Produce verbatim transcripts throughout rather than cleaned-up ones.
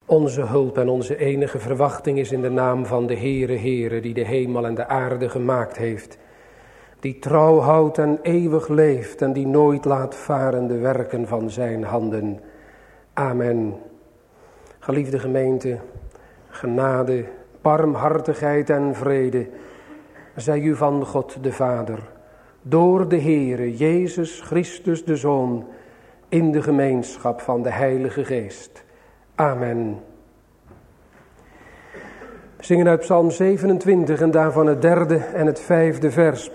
Onze hulp en onze enige verwachting is in de naam van de Heere, Heere, die de hemel en de aarde gemaakt heeft. Die trouw houdt en eeuwig leeft en die nooit laat varen de werken van zijn handen. Amen. Geliefde gemeente, genade, barmhartigheid en vrede zij u van God de Vader, door de Heere Jezus Christus de Zoon, in de gemeenschap van de Heilige Geest. Amen. We zingen uit Psalm zevenentwintig en daarvan het derde en het vijfde vers.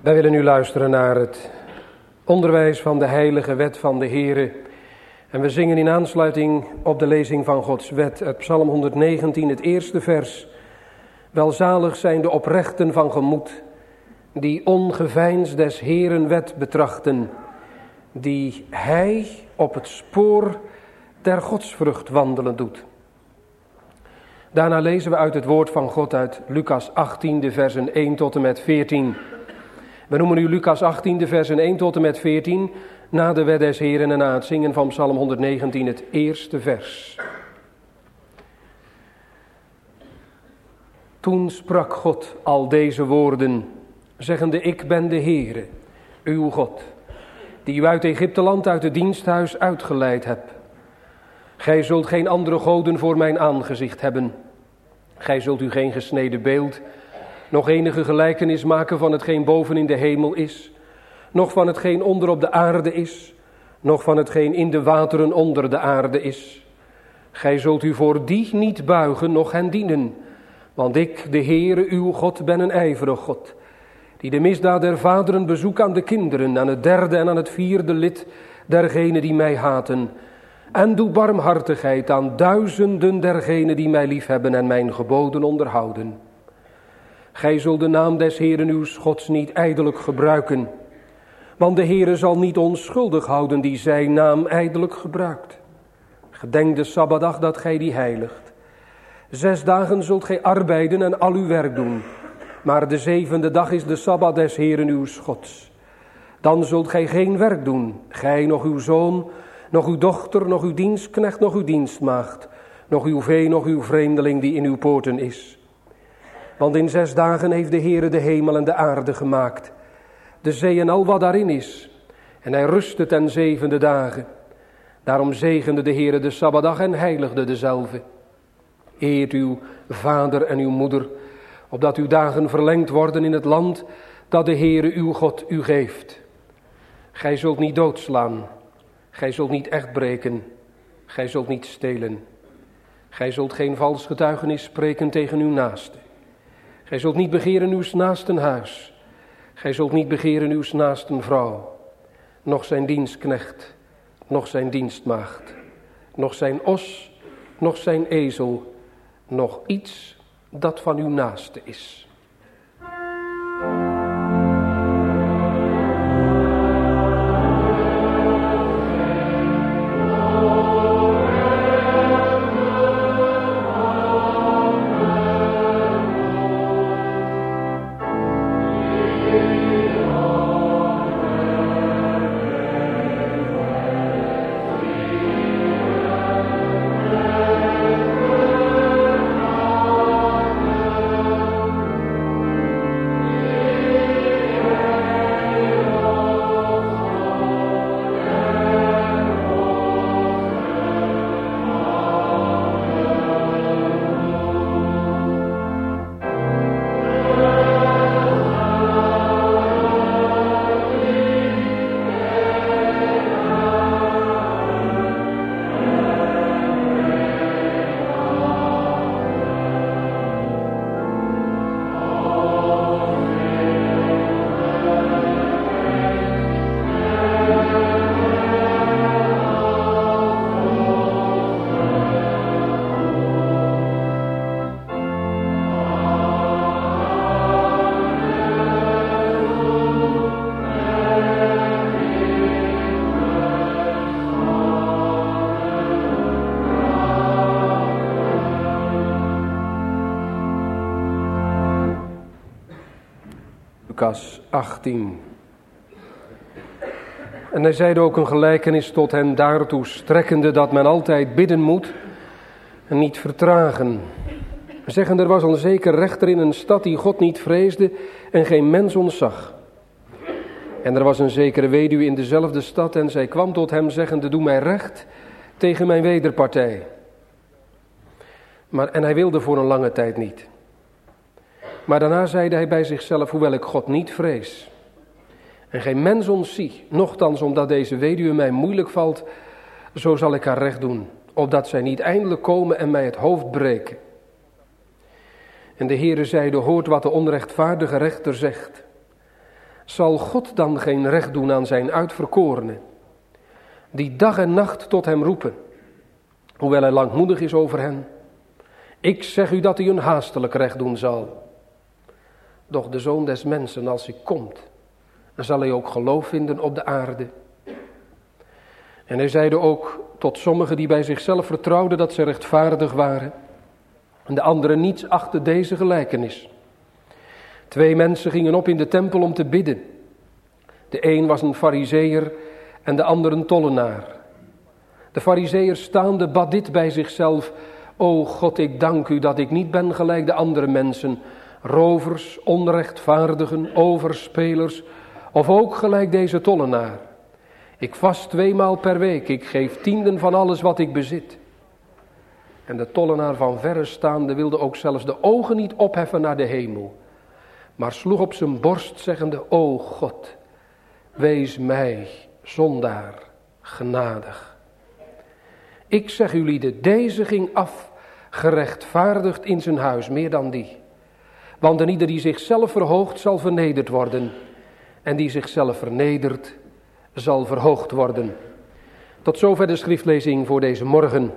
Wij willen nu luisteren naar het onderwijs van de heilige wet van de Heere. En we zingen in aansluiting op de lezing van Gods wet uit Psalm honderdnegentien, het eerste vers. Welzalig zijn de oprechten van gemoed, die ongeveinsd des Heeren wet betrachten, die hij op het spoor der godsvrucht wandelen doet. Daarna lezen we uit het woord van God uit Lucas achttien, de versen één tot en met veertien. We noemen nu Lucas achttien, de versen één tot en met veertien, na de wet des Heeren en na het zingen van Psalm honderdnegentien, het eerste vers. Toen sprak God al deze woorden, zeggende: Ik ben de Heere, uw God, die u uit Egypteland, uit het diensthuis uitgeleid hebt. Gij zult geen andere goden voor mijn aangezicht hebben. Gij zult u geen gesneden beeld, nog enige gelijkenis maken van hetgeen boven in de hemel is, nog van hetgeen onder op de aarde is, nog van hetgeen in de wateren onder de aarde is. Gij zult u voor die niet buigen, noch hen dienen, want ik, de Heere, uw God, ben een ijverig God, die de misdaad der vaderen bezoekt aan de kinderen, aan het derde en aan het vierde lid dergenen die mij haten, en doe barmhartigheid aan duizenden dergenen die mij liefhebben en mijn geboden onderhouden. Gij zult de naam des Heeren uw Gods niet ijdelijk gebruiken, want de Heere zal niet onschuldig houden die zijn naam ijdelijk gebruikt. Gedenk de Sabbatdag dat gij die heiligt. Zes dagen zult gij arbeiden en al uw werk doen, maar de zevende dag is de Sabbat des Heeren uw Gods. Dan zult gij geen werk doen, gij, nog uw zoon, nog uw dochter, nog uw dienstknecht, nog uw dienstmaagd, nog uw vee, nog uw vreemdeling die in uw poorten is. Want in zes dagen heeft de Heere de hemel en de aarde gemaakt, de zee en al wat daarin is. En hij rustte ten zevende dagen. Daarom zegende de Heere de Sabbatdag en heiligde dezelve. Eert uw vader en uw moeder, opdat uw dagen verlengd worden in het land dat de Heere uw God u geeft. Gij zult niet doodslaan, gij zult niet echt breken, gij zult niet stelen. Gij zult geen vals getuigenis spreken tegen uw naaste. Gij zult niet begeren uws naasten huis. Gij zult niet begeren uws naasten vrouw, noch zijn dienstknecht, noch zijn dienstmaagd, noch zijn os, noch zijn ezel, noch iets dat van uw naaste is. Lucas achttien. En hij zeide ook een gelijkenis tot hen daartoe strekkende dat men altijd bidden moet en niet vertragen. Zeggende, er was een zeker rechter in een stad die God niet vreesde en geen mens ontzag. En er was een zekere weduwe in dezelfde stad en zij kwam tot hem zeggende, doe mij recht tegen mijn wederpartij. Maar, en hij wilde voor een lange tijd niet. Maar daarna zeide hij bij zichzelf, hoewel ik God niet vrees en geen mens ontzie, nochtans omdat deze weduwe mij moeilijk valt, zo zal ik haar recht doen, opdat zij niet eindelijk komen en mij het hoofd breken. En de Heere zeide, hoort wat de onrechtvaardige rechter zegt. Zal God dan geen recht doen aan zijn uitverkorenen, die dag en nacht tot hem roepen, hoewel hij langmoedig is over hen? Ik zeg u dat hij een haastelijk recht doen zal. Doch de Zoon des Mensen, als hij komt, dan zal hij ook geloof vinden op de aarde. En hij zeide ook tot sommigen die bij zichzelf vertrouwden dat ze rechtvaardig waren, en de anderen niets achter deze gelijkenis. Twee mensen gingen op in de tempel om te bidden. De een was een farizeeër en de ander een tollenaar. De farizeeër staande bad dit bij zichzelf: O God, ik dank u dat ik niet ben gelijk de andere mensen, rovers, onrechtvaardigen, overspelers, of ook gelijk deze tollenaar. Ik vast tweemaal per week, ik geef tienden van alles wat ik bezit. En de tollenaar van verre staande wilde ook zelfs de ogen niet opheffen naar de hemel, maar sloeg op zijn borst zeggende: O God, wees mij, zondaar, genadig. Ik zeg u lieden, deze ging af, gerechtvaardigd in zijn huis, meer dan die. Want een ieder die zichzelf verhoogt, zal vernederd worden. En die zichzelf vernedert, zal verhoogd worden. Tot zover de schriftlezing voor deze morgen.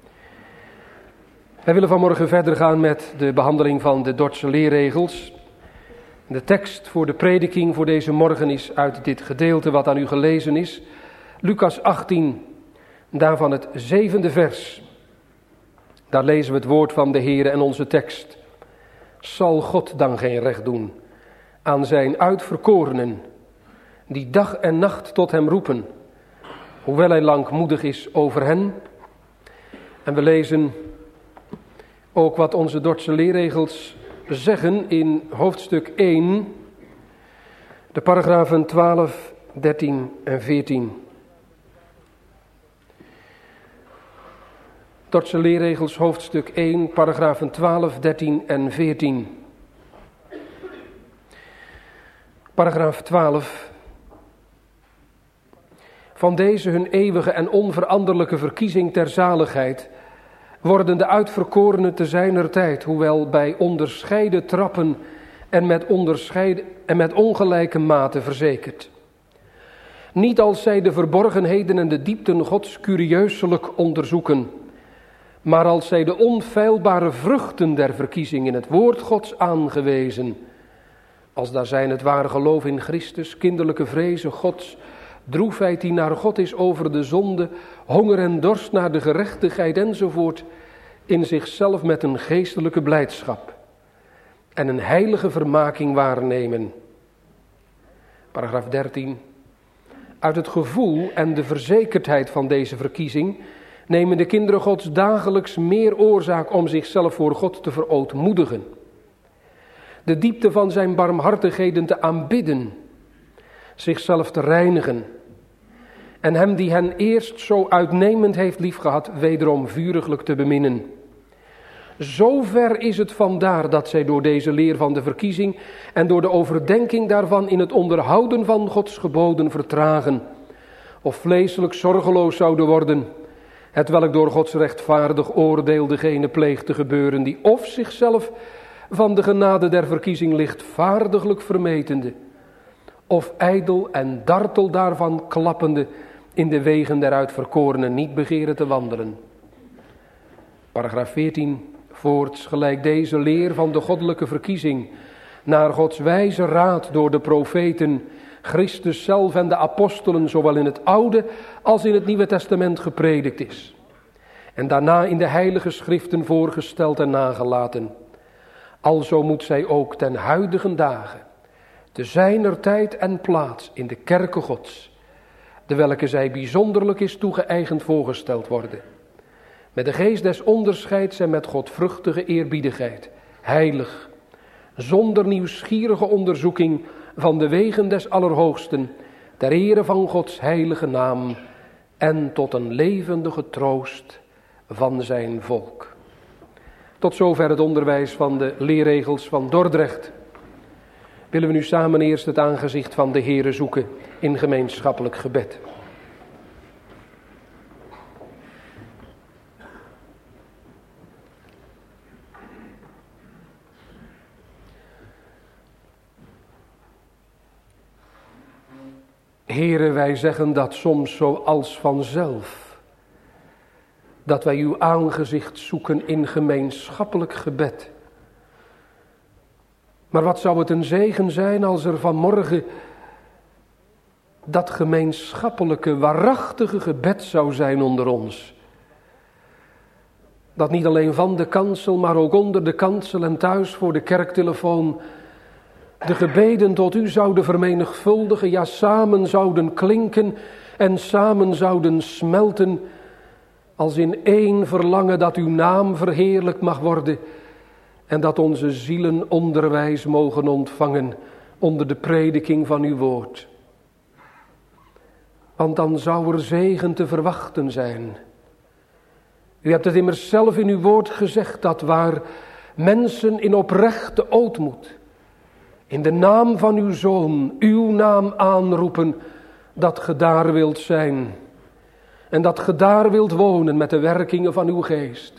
Wij willen vanmorgen verder gaan met de behandeling van de Dordtse leerregels. De tekst voor de prediking voor deze morgen is uit dit gedeelte wat aan u gelezen is. Lucas achttien, daarvan het zevende vers. Daar lezen we het woord van de Heere en onze tekst. Zal God dan geen recht doen aan zijn uitverkorenen, die dag en nacht tot hem roepen, hoewel hij langmoedig is over hen? En we lezen ook wat onze Dordtse leerregels zeggen in hoofdstuk één, de paragrafen twaalf, dertien en veertien. Dordtse leerregels hoofdstuk één, paragrafen twaalf, dertien en veertien. Paragraaf twaalf. Van deze hun eeuwige en onveranderlijke verkiezing ter zaligheid worden de uitverkorenen te zijner tijd, hoewel bij onderscheiden trappen en met, onderscheiden, en met ongelijke mate verzekerd. Niet als zij de verborgenheden en de diepten Gods curieuselijk onderzoeken, maar als zij de onfeilbare vruchten der verkiezing in het woord Gods aangewezen, als daar zijn het ware geloof in Christus, kinderlijke vrezen Gods, droefheid die naar God is over de zonde, honger en dorst naar de gerechtigheid enzovoort, in zichzelf met een geestelijke blijdschap en een heilige vermaking waarnemen. Paragraaf dertien. Uit het gevoel en de verzekerdheid van deze verkiezing nemen de kinderen Gods dagelijks meer oorzaak om zichzelf voor God te verootmoedigen, de diepte van zijn barmhartigheden te aanbidden, zichzelf te reinigen en hem die hen eerst zo uitnemend heeft liefgehad, wederom vuriglijk te beminnen. Zover is het vandaar dat zij door deze leer van de verkiezing en door de overdenking daarvan in het onderhouden van Gods geboden vertragen, of vleeselijk zorgeloos zouden worden, hetwelk door Gods rechtvaardig oordeel degene pleegt te gebeuren, die of zichzelf van de genade der verkiezing lichtvaardiglijk vermetende, of ijdel en dartel daarvan klappende, in de wegen der uitverkorenen niet begeren te wandelen. Paragraaf veertien. Voorts gelijk deze leer van de goddelijke verkiezing naar Gods wijze raad door de profeten, Christus zelf en de apostelen, zowel in het Oude als in het Nieuwe Testament gepredikt is. En daarna in de heilige schriften voorgesteld en nagelaten. Alzo moet zij ook ten huidige dagen, te zijner tijd en plaats in de kerken Gods, de welke zij bijzonderlijk is toegeëigend voorgesteld worden. Met de geest des onderscheids en met godvruchtige eerbiedigheid, heilig, zonder nieuwsgierige onderzoeking van de wegen des Allerhoogsten, ter ere van Gods heilige naam en tot een levendige troost van zijn volk. Tot zover het onderwijs van de leerregels van Dordrecht. Willen we nu samen eerst het aangezicht van de Heere zoeken in gemeenschappelijk gebed. Heere, wij zeggen dat soms zo als vanzelf. Dat wij uw aangezicht zoeken in gemeenschappelijk gebed. Maar wat zou het een zegen zijn als er vanmorgen dat gemeenschappelijke, waarachtige gebed zou zijn onder ons. Dat niet alleen van de kansel, maar ook onder de kansel en thuis voor de kerktelefoon de gebeden tot u zouden vermenigvuldigen, ja samen zouden klinken en samen zouden smelten, als in één verlangen dat uw naam verheerlijkt mag worden en dat onze zielen onderwijs mogen ontvangen onder de prediking van uw woord. Want dan zou er zegen te verwachten zijn. U hebt het immers zelf in uw woord gezegd, dat waar mensen in oprechte ootmoed in de naam van uw Zoon, uw naam aanroepen, dat ge daar wilt zijn. En dat ge daar wilt wonen met de werkingen van uw geest.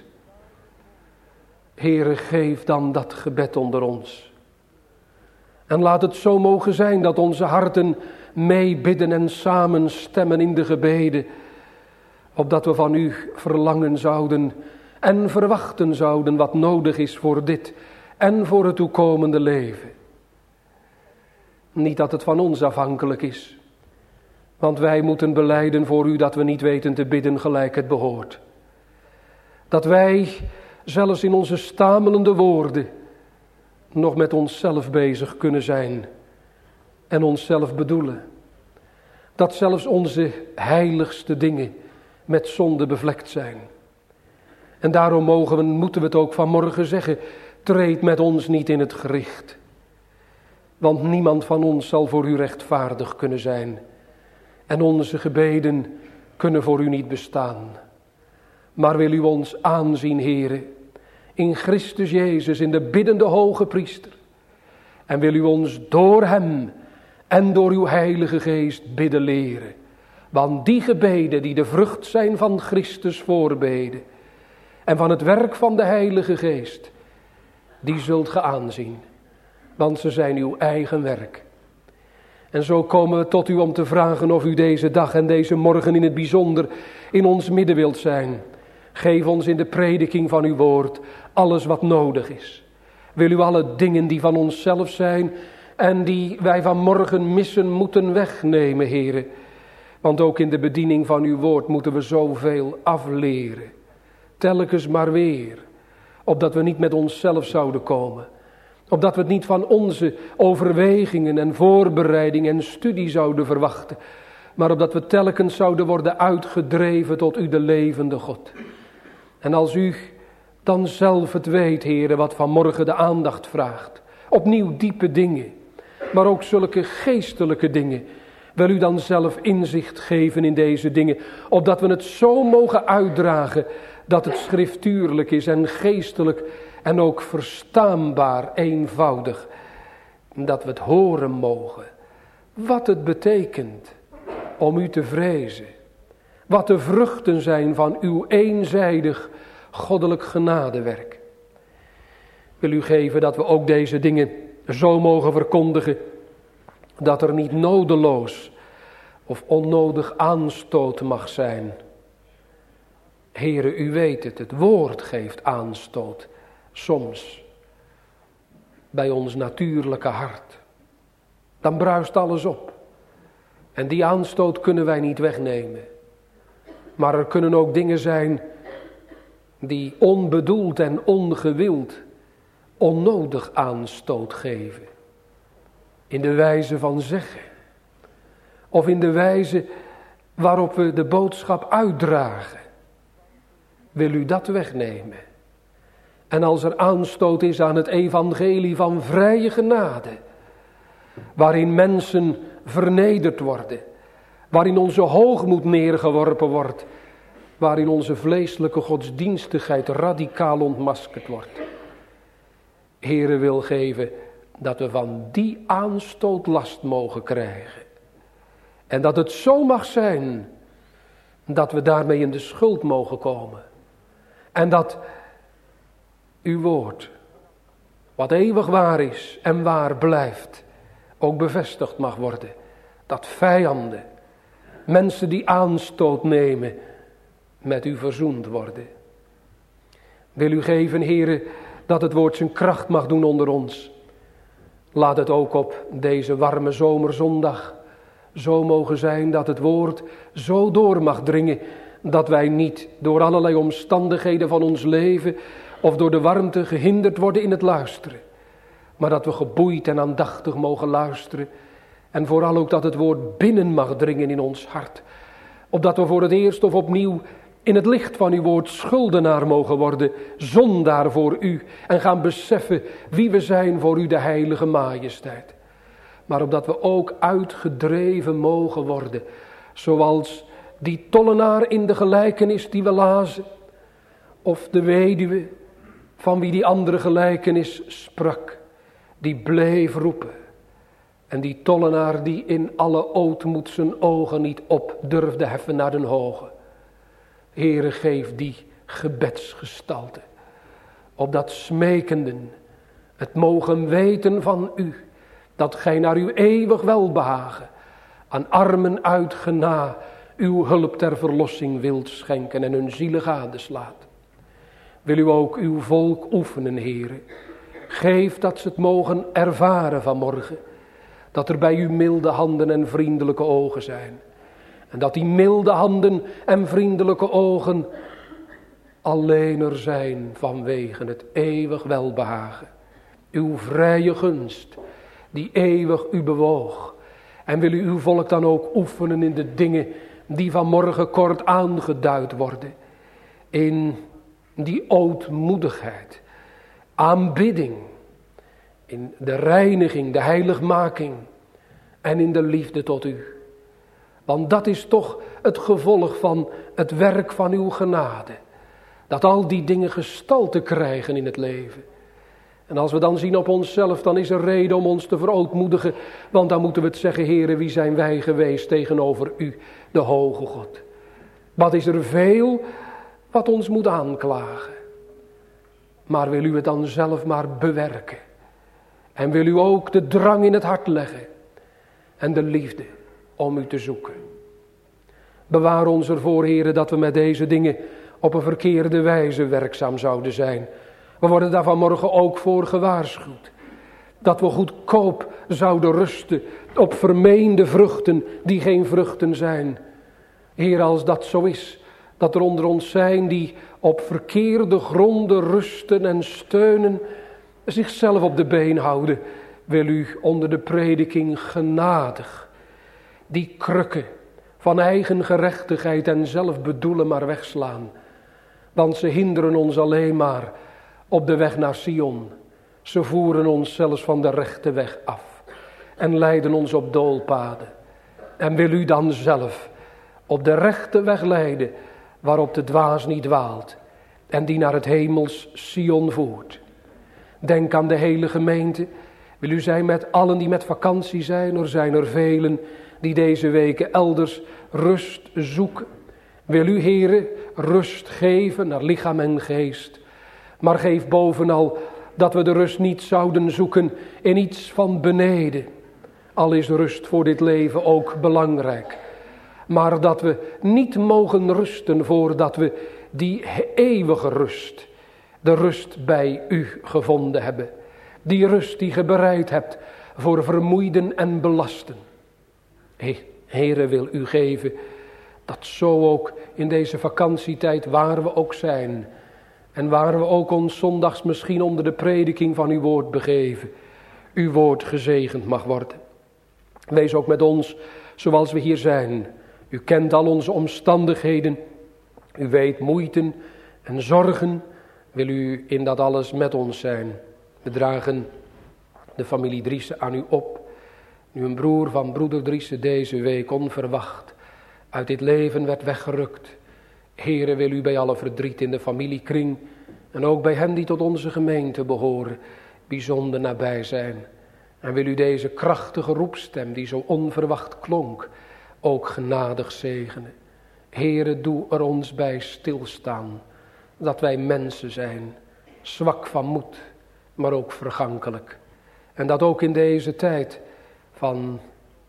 Heere, geef dan dat gebed onder ons. En laat het zo mogen zijn dat onze harten meebidden en samen stemmen in de gebeden, opdat we van u verlangen zouden en verwachten zouden wat nodig is voor dit en voor het toekomende leven. Niet dat het van ons afhankelijk is, want wij moeten belijden voor u dat we niet weten te bidden gelijk het behoort. Dat wij zelfs in onze stamelende woorden nog met onszelf bezig kunnen zijn en onszelf bedoelen. Dat zelfs onze heiligste dingen met zonde bevlekt zijn. En daarom mogen we, moeten we het ook vanmorgen zeggen, treed met ons niet in het gericht. Want niemand van ons zal voor u rechtvaardig kunnen zijn. En onze gebeden kunnen voor u niet bestaan. Maar wil u ons aanzien, Heere, in Christus Jezus, in de biddende hoge priester. En wil u ons door hem en door uw heilige geest bidden leren. Want die gebeden die de vrucht zijn van Christus voorbeden en van het werk van de heilige geest, die zult ge aanzien. Want ze zijn uw eigen werk. En zo komen we tot u om te vragen of u deze dag en deze morgen in het bijzonder in ons midden wilt zijn. Geef ons in de prediking van uw woord alles wat nodig is. Wil u alle dingen die van onszelf zijn en die wij vanmorgen missen moeten wegnemen, Heere. Want ook in de bediening van uw woord moeten we zoveel afleren. Telkens maar weer. Opdat we niet met onszelf zouden komen. Opdat we het niet van onze overwegingen en voorbereiding en studie zouden verwachten. Maar opdat we telkens zouden worden uitgedreven tot u de levende God. En als u dan zelf het weet, Heere, wat vanmorgen de aandacht vraagt. Opnieuw diepe dingen. Maar ook zulke geestelijke dingen. Wil u dan zelf inzicht geven in deze dingen. Opdat we het zo mogen uitdragen dat het schriftuurlijk is en geestelijk en ook verstaanbaar, eenvoudig. Dat we het horen mogen. Wat het betekent om u te vrezen. Wat de vruchten zijn van uw eenzijdig goddelijk genadewerk. Wil u geven dat we ook deze dingen zo mogen verkondigen. Dat er niet nodeloos of onnodig aanstoot mag zijn. Heere, u weet het, het woord geeft aanstoot. Soms bij ons natuurlijke hart. Dan bruist alles op. En die aanstoot kunnen wij niet wegnemen. Maar er kunnen ook dingen zijn die onbedoeld en ongewild onnodig aanstoot geven. In de wijze van zeggen. Of in de wijze waarop we de boodschap uitdragen. Wil u dat wegnemen? En als er aanstoot is aan het evangelie van vrije genade. Waarin mensen vernederd worden. Waarin onze hoogmoed neergeworpen wordt. Waarin onze vleeselijke godsdienstigheid radicaal ontmaskerd wordt. Heere, wil geven dat we van die aanstoot last mogen krijgen. En dat het zo mag zijn dat we daarmee in de schuld mogen komen. En dat uw woord, wat eeuwig waar is en waar blijft, ook bevestigd mag worden Dat vijanden, mensen die aanstoot nemen, met u verzoend worden. Wil u geven, Heere, dat het woord zijn kracht mag doen onder ons. Laat het ook op deze warme zomerzondag zo mogen zijn dat het woord zo door mag dringen, dat wij niet door allerlei omstandigheden van ons leven of door de warmte gehinderd worden in het luisteren. Maar dat we geboeid en aandachtig mogen luisteren. En vooral ook dat het woord binnen mag dringen in ons hart. Opdat we voor het eerst of opnieuw in het licht van uw woord schuldenaar mogen worden. Zondaar voor u. En gaan beseffen wie we zijn voor u, de heilige majesteit. Maar opdat we ook uitgedreven mogen worden. Zoals die tollenaar in de gelijkenis die we lazen. Of de weduwe van wie die andere gelijkenis sprak. Die bleef roepen. En die tollenaar die in alle ootmoed zijn ogen niet op durfde heffen naar den hoge. Heere, geef die gebedsgestalte. Opdat smekenden het mogen weten van u. Dat gij naar uw eeuwig welbehagen aan armen uit gena uw hulp ter verlossing wilt schenken en hun zielen gadeslaat. Wil u ook uw volk oefenen, Heere. Geef dat ze het mogen ervaren vanmorgen. Dat er bij u milde handen en vriendelijke ogen zijn. En dat die milde handen en vriendelijke ogen alleen er zijn vanwege het eeuwig welbehagen. Uw vrije gunst, die eeuwig u bewoog. En wil u uw volk dan ook oefenen in de dingen die vanmorgen kort aangeduid worden. In die ootmoedigheid, aanbidding, in de reiniging, de heiligmaking en in de liefde tot u. Want dat is toch het gevolg van het werk van uw genade. Dat al die dingen gestalte krijgen in het leven. En als we dan zien op onszelf, dan is er reden om ons te verootmoedigen. Want dan moeten we het zeggen, Heere, wie zijn wij geweest tegenover u, de hoge God. Wat is er veel wat ons moet aanklagen. Maar wil u het dan zelf maar bewerken. En wil u ook de drang in het hart leggen. En de liefde om u te zoeken. Bewaar ons ervoor, Heere, dat we met deze dingen op een verkeerde wijze werkzaam zouden zijn. We worden daar vanmorgen ook voor gewaarschuwd. Dat we goedkoop zouden rusten op vermeende vruchten die geen vruchten zijn. Heer, als dat zo is, dat er onder ons zijn die op verkeerde gronden rusten en steunen, zichzelf op de been houden, wil u onder de prediking genadig die krukken van eigen gerechtigheid en zelfbedoelen maar wegslaan. Want ze hinderen ons alleen maar op de weg naar Sion. Ze voeren ons zelfs van de rechte weg af en leiden ons op doolpaden. En wil u dan zelf op de rechte weg leiden, waarop de dwaas niet dwaalt en die naar het hemels Sion voert. Denk aan de hele gemeente. Wil u zijn met allen die met vakantie zijn. Er zijn er velen die deze weken elders rust zoeken. Wil u, Heere, rust geven naar lichaam en geest. Maar geef bovenal dat we de rust niet zouden zoeken in iets van beneden. Al is rust voor dit leven ook belangrijk. Maar dat we niet mogen rusten voordat we die eeuwige rust, de rust bij u gevonden hebben. Die rust die ge bereid hebt voor vermoeiden en belasten. He, Heere, wil u geven dat zo ook in deze vakantietijd waar we ook zijn. En waar we ook ons zondags misschien onder de prediking van uw woord begeven. Uw woord gezegend mag worden. Wees ook met ons zoals we hier zijn. U kent al onze omstandigheden. U weet moeiten en zorgen. Wil u in dat alles met ons zijn. We dragen de familie Driessen aan u op. Nu een broer van broeder Driessen deze week onverwacht uit dit leven werd weggerukt. Heere, wil u bij alle verdriet in de familiekring en ook bij hen die tot onze gemeente behoren, bijzonder nabij zijn. En wil u deze krachtige roepstem die zo onverwacht klonk, ook genadig zegenen. Heere, doe er ons bij stilstaan, dat wij mensen zijn, zwak van moed, maar ook vergankelijk. En dat ook in deze tijd van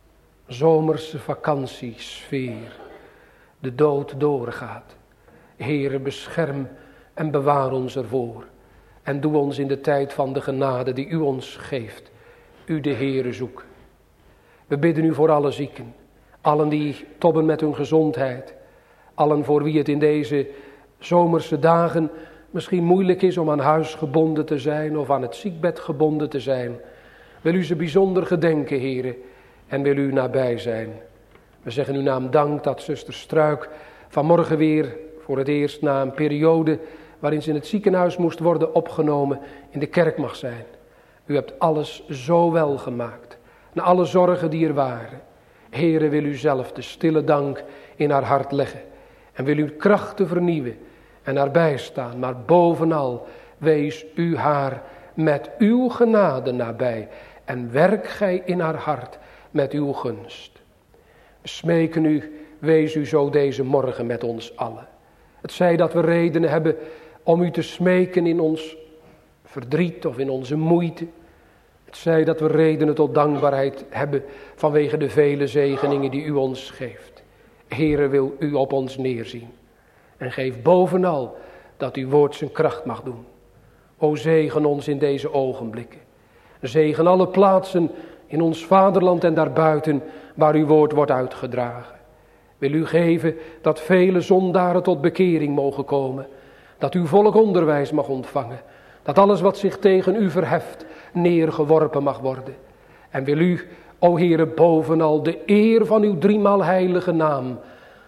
zomerse vakantiesfeer de dood doorgaat. Heere, bescherm en bewaar ons ervoor. En doe ons in de tijd van de genade die u ons geeft, u de Heere zoeken. We bidden u voor alle zieken, allen die tobben met hun gezondheid, allen voor wie het in deze zomerse dagen misschien moeilijk is om aan huis gebonden te zijn of aan het ziekbed gebonden te zijn. Wil u ze bijzonder gedenken, Heere, en wil u nabij zijn. We zeggen uw naam dank dat zuster Struik vanmorgen weer voor het eerst na een periode waarin ze in het ziekenhuis moest worden opgenomen in de kerk mag zijn. U hebt alles zo wel gemaakt, na alle zorgen die er waren. Heere, wil u zelf de stille dank in haar hart leggen en wil uw krachten vernieuwen en haar bijstaan, maar bovenal wees u haar met uw genade nabij en werk gij in haar hart met uw gunst. We smeken u, wees u zo deze morgen met ons allen. Het zij dat we redenen hebben om u te smeken in ons verdriet of in onze moeite. Het zij dat we redenen tot dankbaarheid hebben vanwege de vele zegeningen die u ons geeft. Heere, wil u op ons neerzien. En geef bovenal dat uw woord zijn kracht mag doen. O zegen ons in deze ogenblikken. Zegen alle plaatsen in ons vaderland en daarbuiten waar uw woord wordt uitgedragen. Wil u geven dat vele zondaren tot bekering mogen komen. Dat uw volk onderwijs mag ontvangen. Dat alles wat zich tegen u verheft neergeworpen mag worden. En wil u, o Heere, bovenal de eer van uw driemaal heilige naam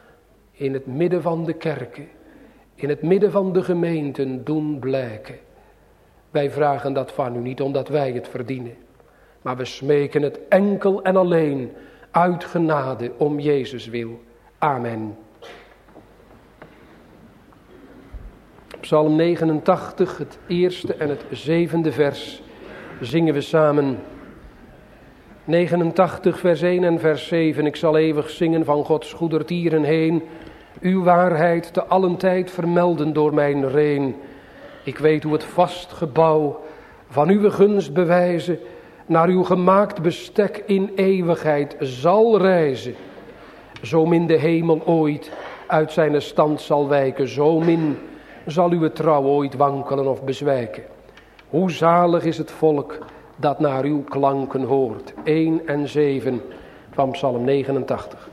in het midden van de kerken, in het midden van de gemeenten doen blijken. Wij vragen dat van u niet omdat wij het verdienen. Maar we smeken het enkel en alleen uit genade om Jezus wil. Amen. Psalm negenentachtig, het eerste en het zevende vers, zingen we samen. negenentachtig, vers één en vers zeven. Ik zal eeuwig zingen van Gods goedertieren heen. Uw waarheid te allen tijd vermelden door mijn reen. Ik weet hoe het vast gebouw van uw gunst bewijzen, naar uw gemaakt bestek in eeuwigheid zal reizen. Zo min de hemel ooit uit zijn stand zal wijken, zo min zal uw trouw ooit wankelen of bezwijken. Hoe zalig is het volk dat naar uw klanken hoort. één en zeven van Psalm negenentachtig.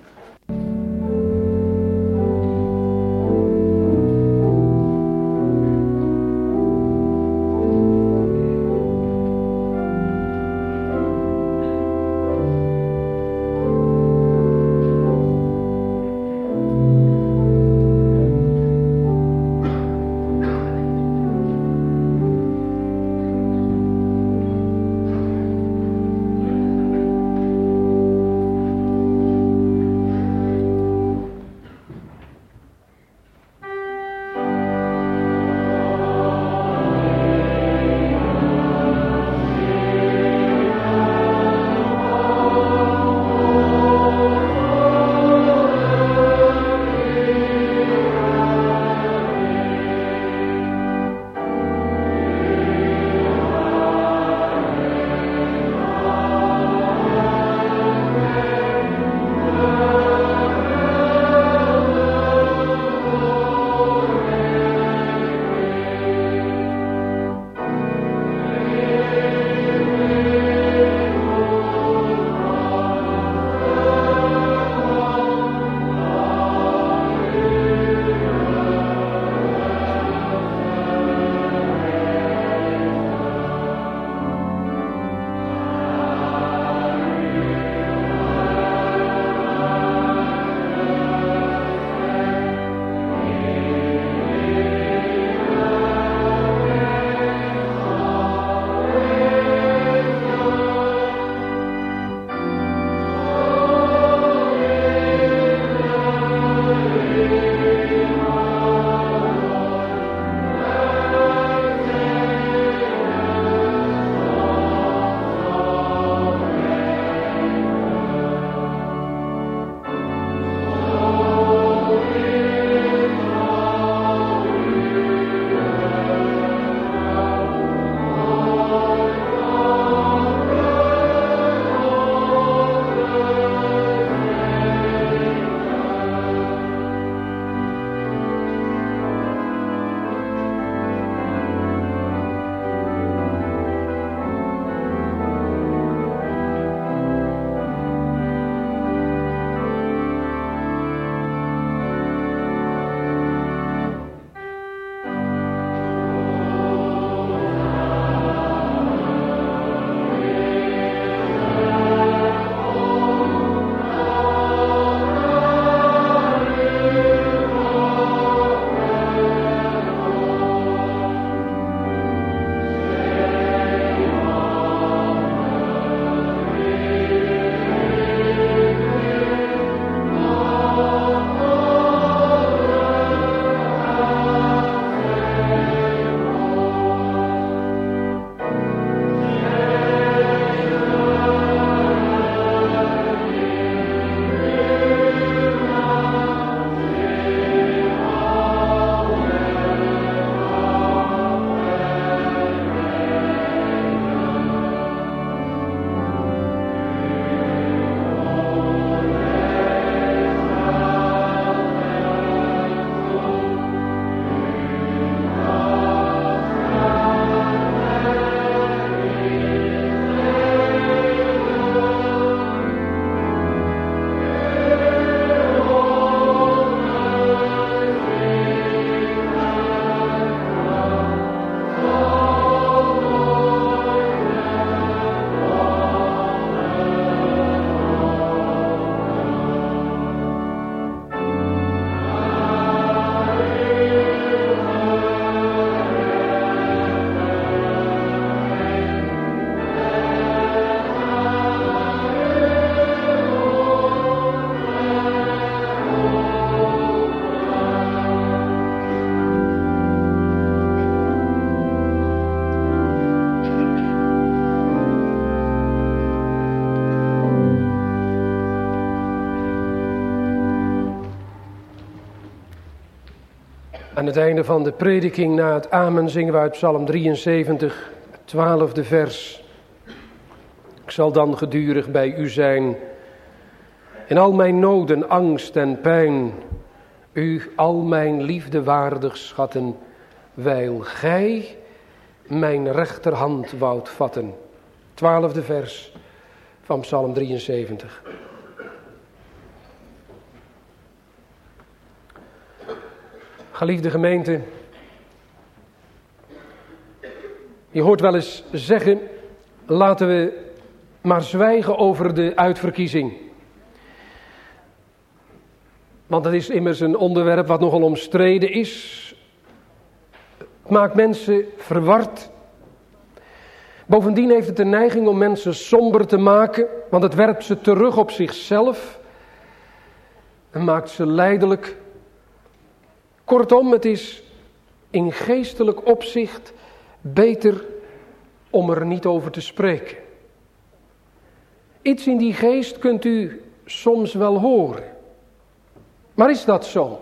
Aan het einde van de prediking na het amen zingen we uit Psalm drieënzeventig, het twaalfde vers. Ik zal dan gedurig bij u zijn, in al mijn noden, angst en pijn, u al mijn liefde waardig schatten, wijl gij mijn rechterhand woudt vatten. Twaalfde vers van Psalm drieënzeventig. Geliefde gemeente, je hoort wel eens zeggen, laten we maar zwijgen over de uitverkiezing. Want dat is immers een onderwerp wat nogal omstreden is. Het maakt mensen verward. Bovendien heeft het de neiging om mensen somber te maken, want het werpt ze terug op zichzelf en maakt ze lijdelijk. Kortom, het is in geestelijk opzicht beter om er niet over te spreken. Iets in die geest kunt u soms wel horen. Maar is dat zo?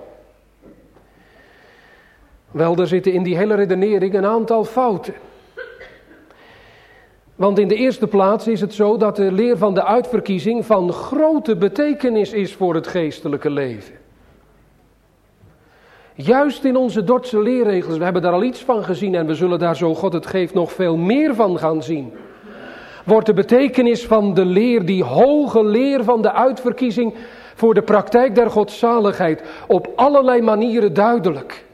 Wel, er zitten in die hele redenering een aantal fouten. Want in de eerste plaats is het zo dat de leer van de uitverkiezing van grote betekenis is voor het geestelijke leven. Juist in onze Dordtse leerregels, we hebben daar al iets van gezien en we zullen daar zo God het geeft nog veel meer van gaan zien. Wordt de betekenis van de leer, die hoge leer van de uitverkiezing voor de praktijk der godzaligheid op allerlei manieren duidelijk.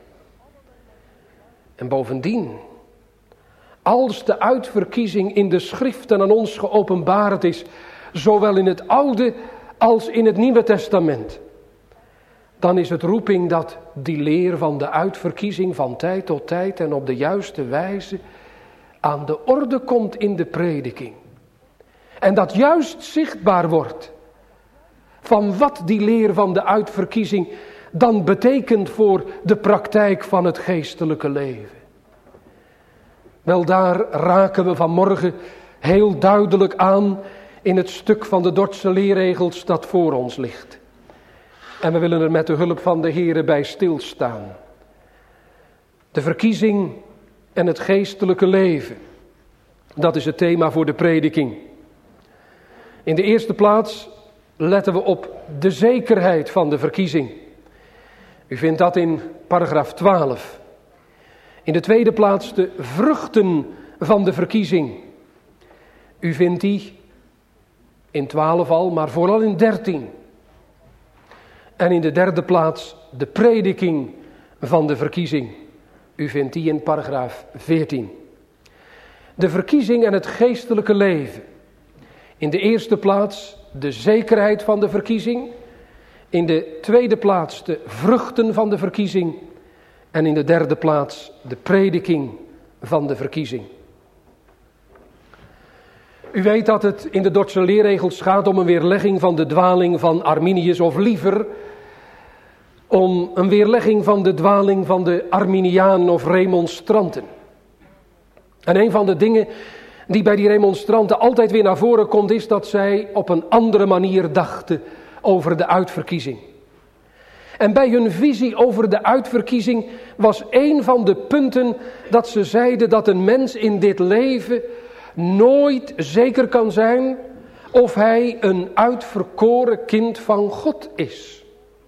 En bovendien, als de uitverkiezing in de schriften aan ons geopenbaard is, zowel in het Oude als in het Nieuwe Testament, dan is het roeping dat die leer van de uitverkiezing van tijd tot tijd en op de juiste wijze aan de orde komt in de prediking. En dat juist zichtbaar wordt van wat die leer van de uitverkiezing dan betekent voor de praktijk van het geestelijke leven. Wel, daar raken we vanmorgen heel duidelijk aan in het stuk van de Dordtse leerregels dat voor ons ligt. En we willen er met de hulp van de Heere bij stilstaan. De verkiezing en het geestelijke leven. Dat is het thema voor de prediking. In de eerste plaats letten we op de zekerheid van de verkiezing. U vindt dat in paragraaf twaalf. In de tweede plaats de vruchten van de verkiezing. U vindt die in twaalf al, maar vooral in dertien. En in de derde plaats de prediking van de verkiezing. U vindt die in paragraaf veertien. De verkiezing en het geestelijke leven. In de eerste plaats de zekerheid van de verkiezing. In de tweede plaats de vruchten van de verkiezing. En in de derde plaats de prediking van de verkiezing. U weet dat het in de Dordtse leerregels gaat om een weerlegging van de dwaling van Arminius, of liever om een weerlegging van de dwaling van de Arminianen of remonstranten. En een van de dingen die bij die remonstranten altijd weer naar voren komt, is dat zij op een andere manier dachten over de uitverkiezing. En bij hun visie over de uitverkiezing was een van de punten dat ze zeiden dat een mens in dit leven nooit zeker kan zijn of hij een uitverkoren kind van God is.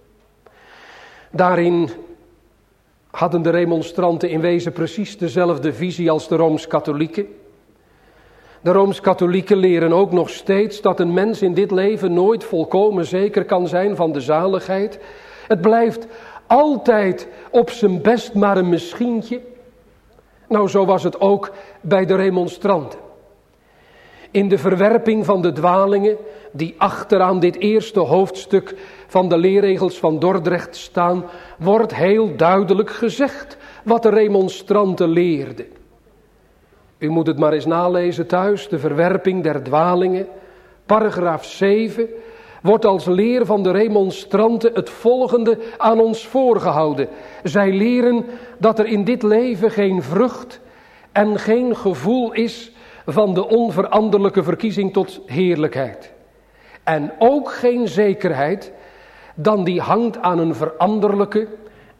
Daarin hadden de remonstranten in wezen precies dezelfde visie als de Rooms-Katholieken. De Rooms-Katholieken leren ook nog steeds dat een mens in dit leven nooit volkomen zeker kan zijn van de zaligheid. Het blijft altijd op zijn best maar een misschientje. Nou, zo was het ook bij de remonstranten. In de verwerping van de dwalingen die achteraan dit eerste hoofdstuk van de leerregels van Dordrecht staan, wordt heel duidelijk gezegd wat de remonstranten leerden. U moet het maar eens nalezen thuis, de verwerping der dwalingen, paragraaf zeven, wordt als leer van de remonstranten het volgende aan ons voorgehouden. Zij leren dat er in dit leven geen vrucht en geen gevoel is van de onveranderlijke verkiezing tot heerlijkheid. En ook geen zekerheid dan die hangt aan een veranderlijke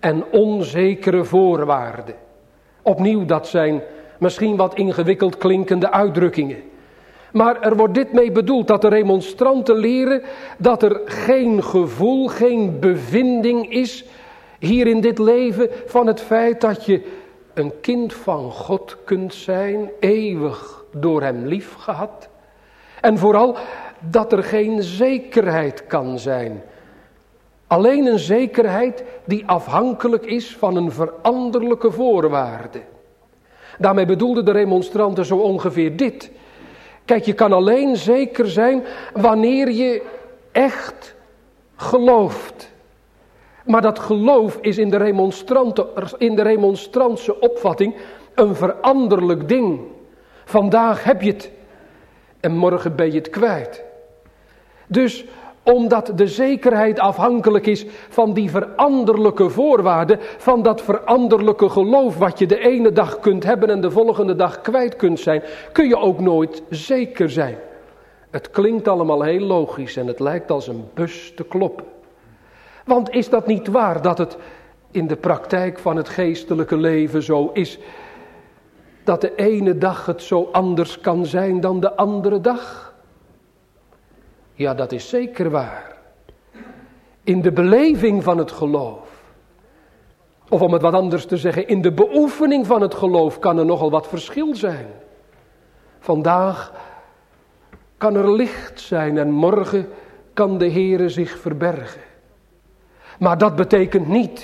en onzekere voorwaarden. Opnieuw, dat zijn misschien wat ingewikkeld klinkende uitdrukkingen. Maar er wordt dit mee bedoeld, dat de remonstranten leren dat er geen gevoel, geen bevinding is hier in dit leven van het feit dat je een kind van God kunt zijn, eeuwig door hem lief gehad. En vooral dat er geen zekerheid kan zijn. Alleen een zekerheid die afhankelijk is van een veranderlijke voorwaarde. Daarmee bedoelden de remonstranten zo ongeveer dit. Kijk, je kan alleen zeker zijn wanneer je echt gelooft. Maar dat geloof is in de, remonstranten, in de remonstrantse opvatting een veranderlijk ding. Vandaag heb je het en morgen ben je het kwijt. Dus omdat de zekerheid afhankelijk is van die veranderlijke voorwaarden, van dat veranderlijke geloof wat je de ene dag kunt hebben en de volgende dag kwijt kunt zijn, kun je ook nooit zeker zijn. Het klinkt allemaal heel logisch en het lijkt als een bus te kloppen. Want is dat niet waar dat het in de praktijk van het geestelijke leven zo is, dat de ene dag het zo anders kan zijn dan de andere dag? Ja, dat is zeker waar. In de beleving van het geloof, of om het wat anders te zeggen, in de beoefening van het geloof kan er nogal wat verschil zijn. Vandaag kan er licht zijn en morgen kan de Heere zich verbergen. Maar dat betekent niet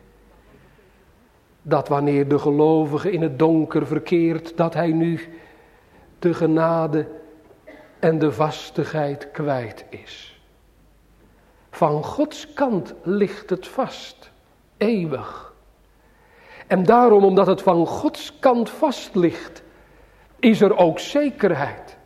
dat wanneer de gelovige in het donker verkeert, dat hij nu de genade en de vastigheid kwijt is. Van Gods kant ligt het vast, eeuwig. En daarom, omdat het van Gods kant vast ligt, is er ook zekerheid.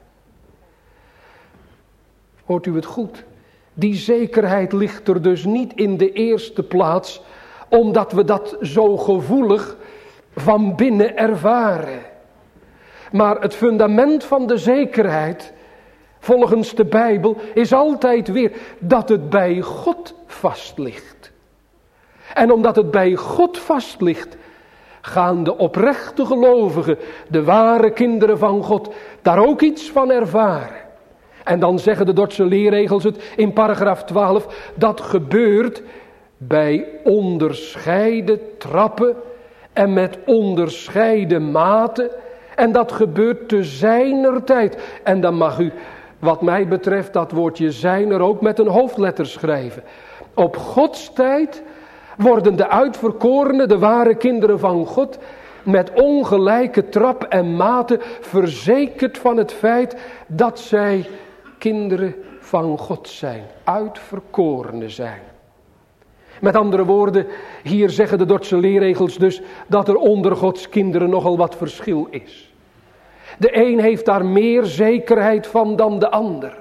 Hoort u het goed? Die zekerheid ligt er dus niet in de eerste plaats, omdat we dat zo gevoelig van binnen ervaren. Maar het fundament van de zekerheid, volgens de Bijbel, is altijd weer dat het bij God vast ligt. En omdat het bij God vast ligt, gaan de oprechte gelovigen, de ware kinderen van God, daar ook iets van ervaren. En dan zeggen de Dordtse leerregels het in paragraaf twaalf, dat gebeurt bij onderscheiden trappen en met onderscheiden maten. En dat gebeurt te zijner tijd. En dan mag u, wat mij betreft, dat woordje zijner ook met een hoofdletter schrijven. Op Gods tijd worden de uitverkorenen, de ware kinderen van God, met ongelijke trap en mate verzekerd van het feit dat zij kinderen van God zijn, uitverkorenen zijn. Met andere woorden, hier zeggen de Dordtse leerregels dus dat er onder Gods kinderen nogal wat verschil is. De een heeft daar meer zekerheid van dan de ander.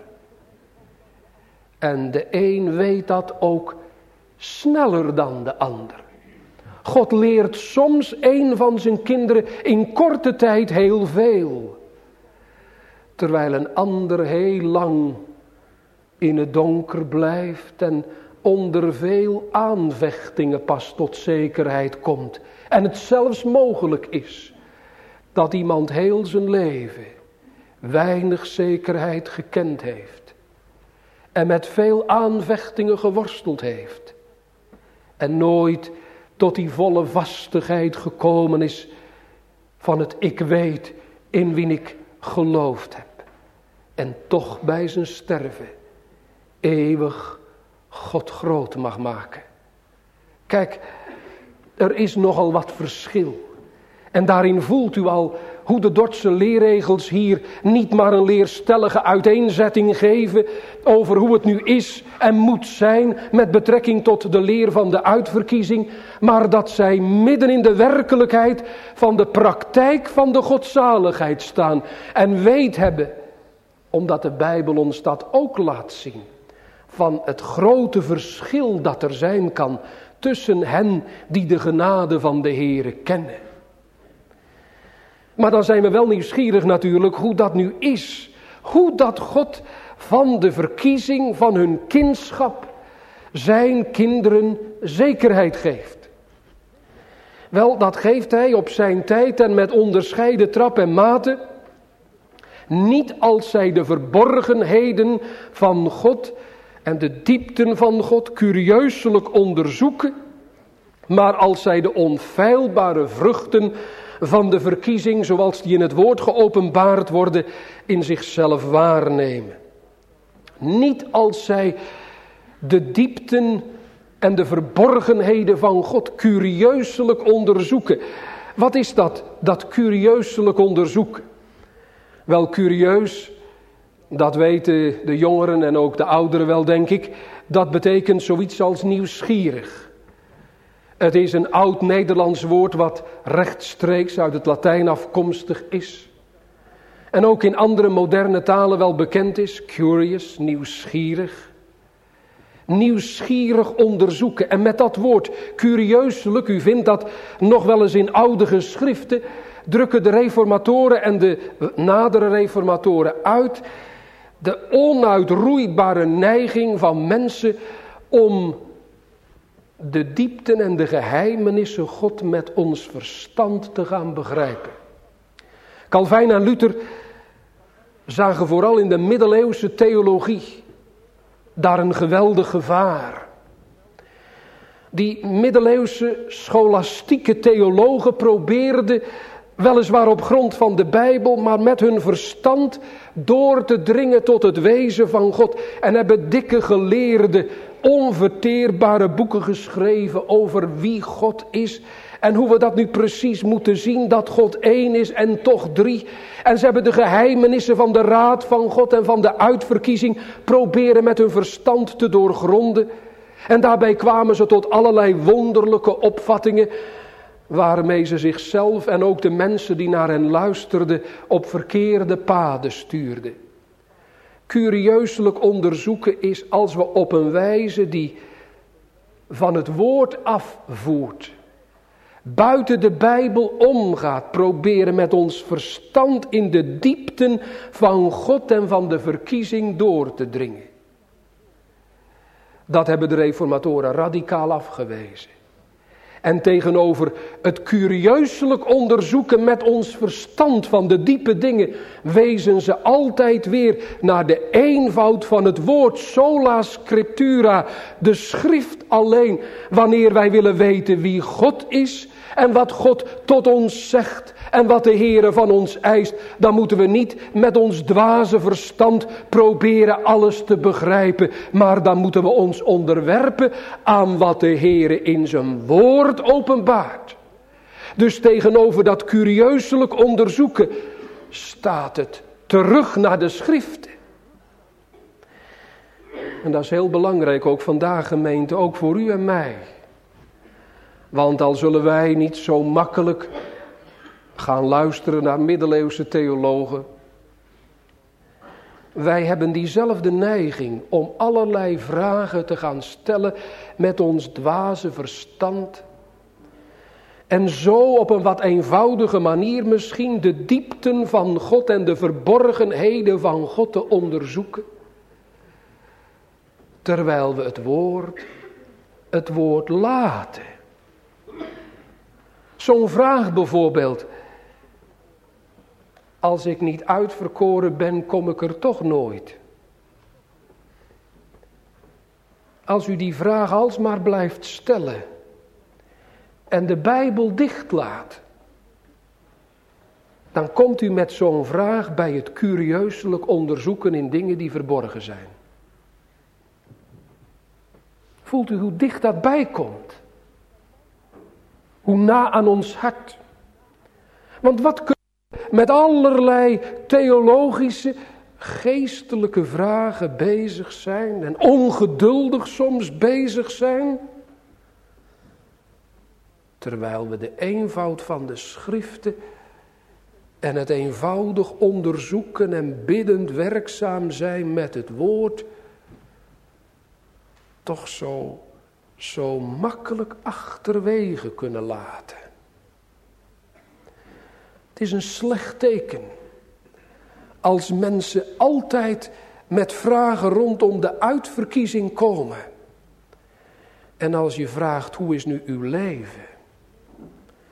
En de een weet dat ook sneller dan de ander. God leert soms een van zijn kinderen in korte tijd heel veel. Terwijl een ander heel lang in het donker blijft en onder veel aanvechtingen pas tot zekerheid komt. En het zelfs mogelijk is dat iemand heel zijn leven weinig zekerheid gekend heeft. En met veel aanvechtingen geworsteld heeft. En nooit tot die volle vastigheid gekomen is van het ik weet in wie ik geloofd heb. En toch bij zijn sterven eeuwig God groot mag maken. Kijk, er is nogal wat verschil. En daarin voelt u al hoe de Dordtse leerregels hier niet maar een leerstellige uiteenzetting geven over hoe het nu is en moet zijn met betrekking tot de leer van de uitverkiezing, maar dat zij midden in de werkelijkheid van de praktijk van de godzaligheid staan en weet hebben, omdat de Bijbel ons dat ook laat zien, van het grote verschil dat er zijn kan tussen hen die de genade van de Heere kennen. Maar dan zijn we wel nieuwsgierig natuurlijk hoe dat nu is. Hoe dat God van de verkiezing van hun kindschap zijn kinderen zekerheid geeft. Wel, dat geeft hij op zijn tijd en met onderscheiden trap en mate. Niet als zij de verborgenheden van God en de diepten van God curieuselijk onderzoeken, maar als zij de onfeilbare vruchten van de verkiezing, zoals die in het woord geopenbaard worden, in zichzelf waarnemen. Niet als zij de diepten en de verborgenheden van God curieuselijk onderzoeken. Wat is dat, dat curieuselijk onderzoeken? Wel, curieus, dat weten de jongeren en ook de ouderen wel, denk ik. Dat betekent zoiets als nieuwsgierig. Het is een oud Nederlands woord wat rechtstreeks uit het Latijn afkomstig is. En ook in andere moderne talen wel bekend is. Curious, nieuwsgierig. Nieuwsgierig onderzoeken. En met dat woord curieuselijk, u vindt dat nog wel eens in oude geschriften, drukken de reformatoren en de nadere reformatoren uit de onuitroeibare neiging van mensen om de diepten en de geheimenissen God met ons verstand te gaan begrijpen. Calvijn en Luther zagen vooral in de middeleeuwse theologie daar een geweldig gevaar. Die middeleeuwse scholastieke theologen probeerden weliswaar op grond van de Bijbel, maar met hun verstand door te dringen tot het wezen van God. En hebben dikke geleerde, onverteerbare boeken geschreven over wie God is. En hoe we dat nu precies moeten zien, dat God één is en toch drie. En ze hebben de geheimenissen van de raad van God en van de uitverkiezing proberen met hun verstand te doorgronden. En daarbij kwamen ze tot allerlei wonderlijke opvattingen, waarmee ze zichzelf en ook de mensen die naar hen luisterden op verkeerde paden stuurden. Curieuselijk onderzoeken is als we op een wijze die van het woord afvoert, buiten de Bijbel omgaat, proberen met ons verstand in de diepten van God en van de verkiezing door te dringen. Dat hebben de reformatoren radicaal afgewezen. En tegenover het curieuselijk onderzoeken met ons verstand van de diepe dingen, wezen ze altijd weer naar de eenvoud van het woord, sola scriptura, de schrift alleen, wanneer wij willen weten wie God is en wat God tot ons zegt en wat de Heere van ons eist. Dan moeten we niet met ons dwaze verstand proberen alles te begrijpen, maar dan moeten we ons onderwerpen aan wat de Heere in zijn woord openbaart. Dus tegenover dat curieuselijk onderzoeken staat het terug naar de schriften. En dat is heel belangrijk ook vandaag, gemeente, ook voor u en mij. Want al zullen wij niet zo makkelijk gaan luisteren naar middeleeuwse theologen. Wij hebben diezelfde neiging om allerlei vragen te gaan stellen met ons dwaze verstand. En zo op een wat eenvoudige manier misschien de diepten van God en de verborgenheden van God te onderzoeken. Terwijl we het woord, het woord laten. Zo'n vraag bijvoorbeeld. Als ik niet uitverkoren ben, kom ik er toch nooit. Als u die vraag alsmaar blijft stellen en de Bijbel dichtlaat, dan komt u met zo'n vraag bij het curieuselijk onderzoeken in dingen die verborgen zijn. Voelt u hoe dicht dat bijkomt? Hoe na aan ons hart. Want wat kunnen we met allerlei theologische, geestelijke vragen bezig zijn en ongeduldig soms bezig zijn, terwijl we de eenvoud van de schriften en het eenvoudig onderzoeken en biddend werkzaam zijn met het woord toch zo, zo makkelijk achterwege kunnen laten. Het is een slecht teken als mensen altijd met vragen rondom de uitverkiezing komen. En als je vraagt, hoe is nu uw leven?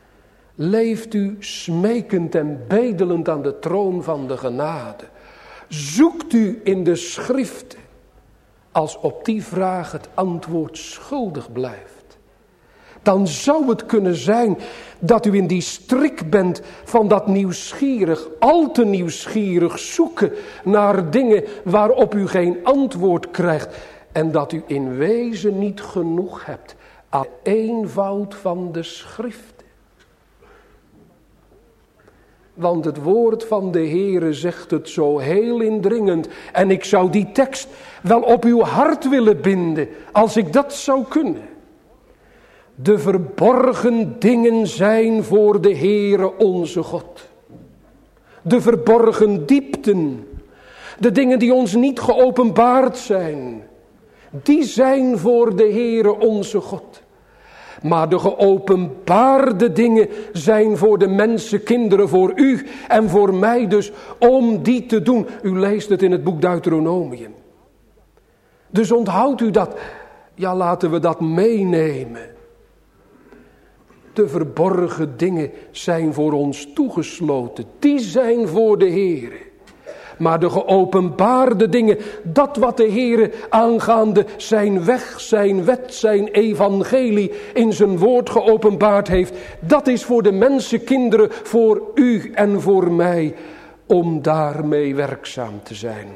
Leeft u smekend en bedelend aan de troon van de genade? Zoekt u in de schriften, als op die vraag het antwoord schuldig blijft? Dan zou het kunnen zijn dat u in die strik bent van dat nieuwsgierig, al te nieuwsgierig zoeken naar dingen waarop u geen antwoord krijgt. En dat u in wezen niet genoeg hebt aan de eenvoud van de schriften. Want het woord van de Heere zegt het zo heel indringend. En ik zou die tekst wel op uw hart willen binden, als ik dat zou kunnen. De verborgen dingen zijn voor de Heere onze God. De verborgen diepten, de dingen die ons niet geopenbaard zijn, die zijn voor de Heere onze God. Maar de geopenbaarde dingen zijn voor de mensenkinderen, voor u en voor mij dus, om die te doen. U leest het in het boek Deuteronomium. Dus onthoudt u dat. Ja, laten we dat meenemen. De verborgen dingen zijn voor ons toegesloten. Die zijn voor de Heere. Maar de geopenbaarde dingen, dat wat de Heere aangaande zijn weg, zijn wet, zijn evangelie in zijn woord geopenbaard heeft, dat is voor de mensenkinderen, voor u en voor mij, om daarmee werkzaam te zijn.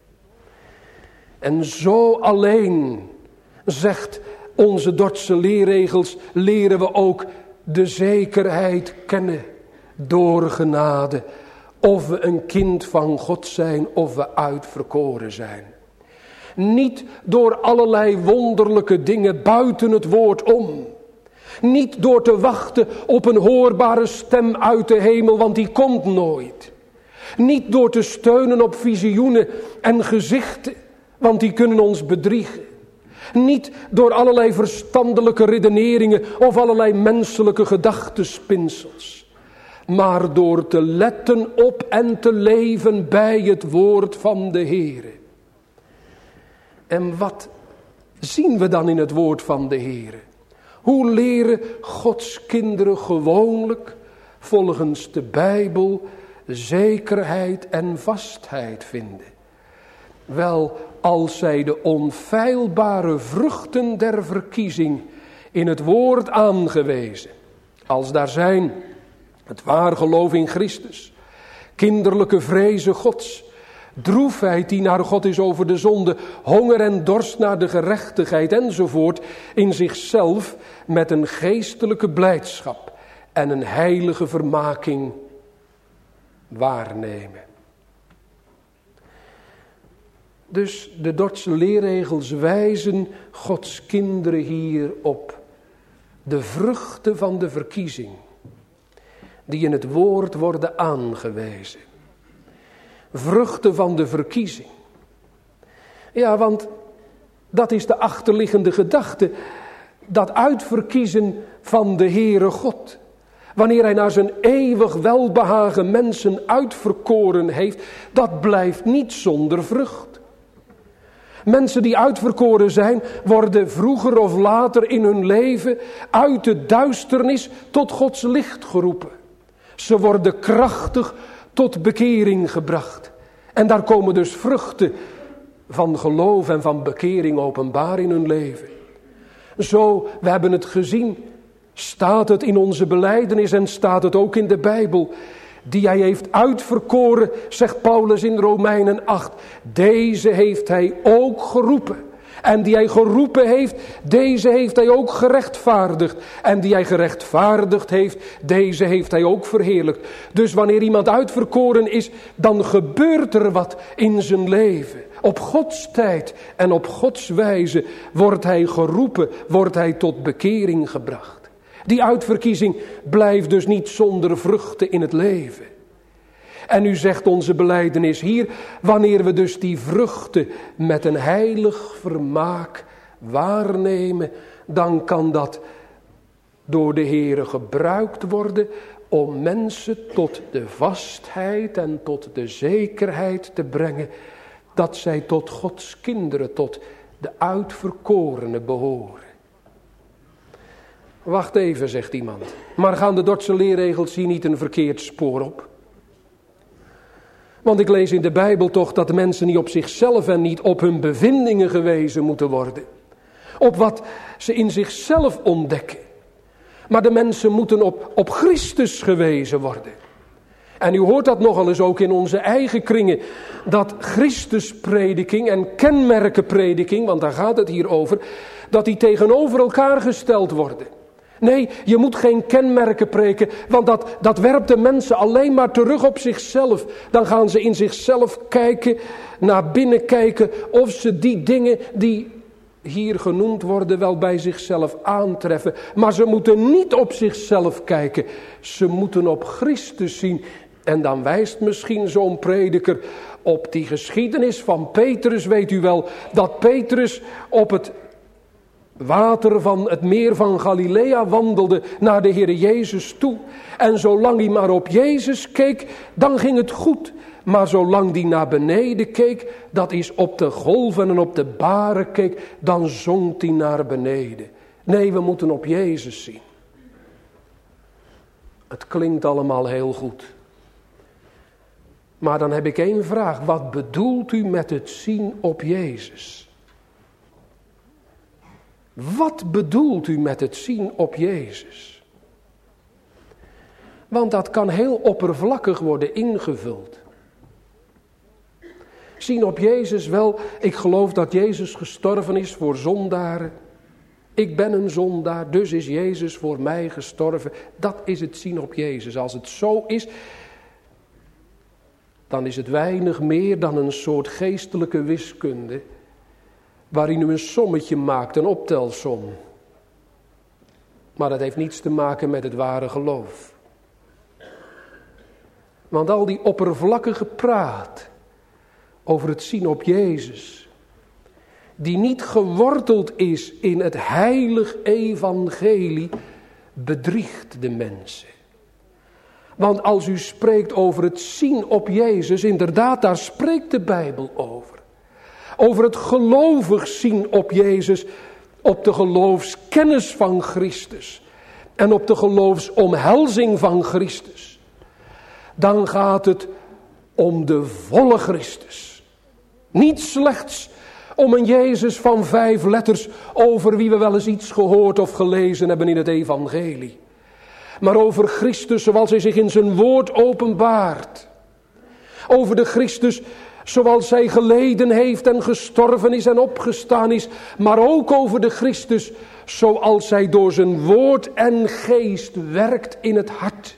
En zo alleen, zegt onze Dordtse leerregels, leren we ook de zekerheid kennen door genade. Of we een kind van God zijn, of we uitverkoren zijn. Niet door allerlei wonderlijke dingen buiten het woord om. Niet door te wachten op een hoorbare stem uit de hemel, want die komt nooit. Niet door te steunen op visioenen en gezichten, want die kunnen ons bedriegen. Niet door allerlei verstandelijke redeneringen of allerlei menselijke gedachtenspinsels. Maar door te letten op en te leven bij het woord van de Heere. En wat zien we dan in het woord van de Heere? Hoe leren Gods kinderen gewoonlijk volgens de Bijbel zekerheid en vastheid vinden? Wel, als zij de onfeilbare vruchten der verkiezing in het woord aangewezen, als daar zijn het waar geloof in Christus, kinderlijke vrezen Gods, droefheid die naar God is over de zonde, honger en dorst naar de gerechtigheid enzovoort, in zichzelf met een geestelijke blijdschap en een heilige vermaking waarnemen. Dus de Dordtse leerregels wijzen Gods kinderen hier op de vruchten van de verkiezing, die in het woord worden aangewezen. Vruchten van de verkiezing. Ja, want dat is de achterliggende gedachte. Dat uitverkiezen van de Heere God. Wanneer hij naar zijn eeuwig welbehagen mensen uitverkoren heeft, dat blijft niet zonder vrucht. Mensen die uitverkoren zijn, worden vroeger of later in hun leven uit de duisternis tot Gods licht geroepen. Ze worden krachtig tot bekering gebracht. En daar komen dus vruchten van geloof en van bekering openbaar in hun leven. Zo, we hebben het gezien, staat het in onze belijdenis en staat het ook in de Bijbel. Die hij heeft uitverkoren, zegt Paulus in Romeinen acht. Deze heeft hij ook geroepen. En die hij geroepen heeft, deze heeft hij ook gerechtvaardigd. En die hij gerechtvaardigd heeft, deze heeft hij ook verheerlijkt. Dus wanneer iemand uitverkoren is, dan gebeurt er wat in zijn leven. Op Gods tijd en op Gods wijze wordt hij geroepen, wordt hij tot bekering gebracht. Die uitverkiezing blijft dus niet zonder vruchten in het leven. En u zegt onze belijdenis hier, wanneer we dus die vruchten met een heilig vermaak waarnemen, dan kan dat door de Heere gebruikt worden om mensen tot de vastheid en tot de zekerheid te brengen dat zij tot Gods kinderen, tot de uitverkorenen behoren. Wacht even, zegt iemand. Maar gaan de Dordtse leerregels hier niet een verkeerd spoor op? Want ik lees in de Bijbel toch dat de mensen niet op zichzelf en niet op hun bevindingen gewezen moeten worden. Op wat ze in zichzelf ontdekken. Maar de mensen moeten op, op Christus gewezen worden. En u hoort dat nogal eens ook in onze eigen kringen. Dat Christusprediking en kenmerkenprediking, want daar gaat het hier over, dat die tegenover elkaar gesteld worden. Nee, je moet geen kenmerken preken, want dat, dat werpt de mensen alleen maar terug op zichzelf. Dan gaan ze in zichzelf kijken, naar binnen kijken, of ze die dingen die hier genoemd worden wel bij zichzelf aantreffen. Maar ze moeten niet op zichzelf kijken, ze moeten op Christus zien. En dan wijst misschien zo'n prediker op die geschiedenis van Petrus, weet u wel, dat Petrus op het water van het meer van Galilea wandelde naar de Heere Jezus toe. En zolang hij maar op Jezus keek, dan ging het goed. Maar zolang hij naar beneden keek, dat is op de golven en op de baren keek, dan zonk hij naar beneden. Nee, we moeten op Jezus zien. Het klinkt allemaal heel goed. Maar dan heb ik één vraag. Wat bedoelt u met het zien op Jezus? Wat bedoelt u met het zien op Jezus? Want dat kan heel oppervlakkig worden ingevuld. Zien op Jezus wel, ik geloof dat Jezus gestorven is voor zondaren. Ik ben een zondaar, dus is Jezus voor mij gestorven. Dat is het zien op Jezus. Als het zo is, dan is het weinig meer dan een soort geestelijke wiskunde, waarin u een sommetje maakt, een optelsom. Maar dat heeft niets te maken met het ware geloof. Want al die oppervlakkige praat over het zien op Jezus, die niet geworteld is in het heilig evangelie, bedriegt de mensen. Want als u spreekt over het zien op Jezus, inderdaad, daar spreekt de Bijbel over. Over het gelovig zien op Jezus, op de geloofskennis van Christus en op de geloofsomhelzing van Christus. Dan gaat het om de volle Christus. Niet slechts om een Jezus van vijf letters over wie we wel eens iets gehoord of gelezen hebben in het evangelie. Maar over Christus zoals hij zich in zijn woord openbaart. Over de Christus zoals hij geleden heeft en gestorven is en opgestaan is. Maar ook over de Christus zoals hij door zijn woord en geest werkt in het hart.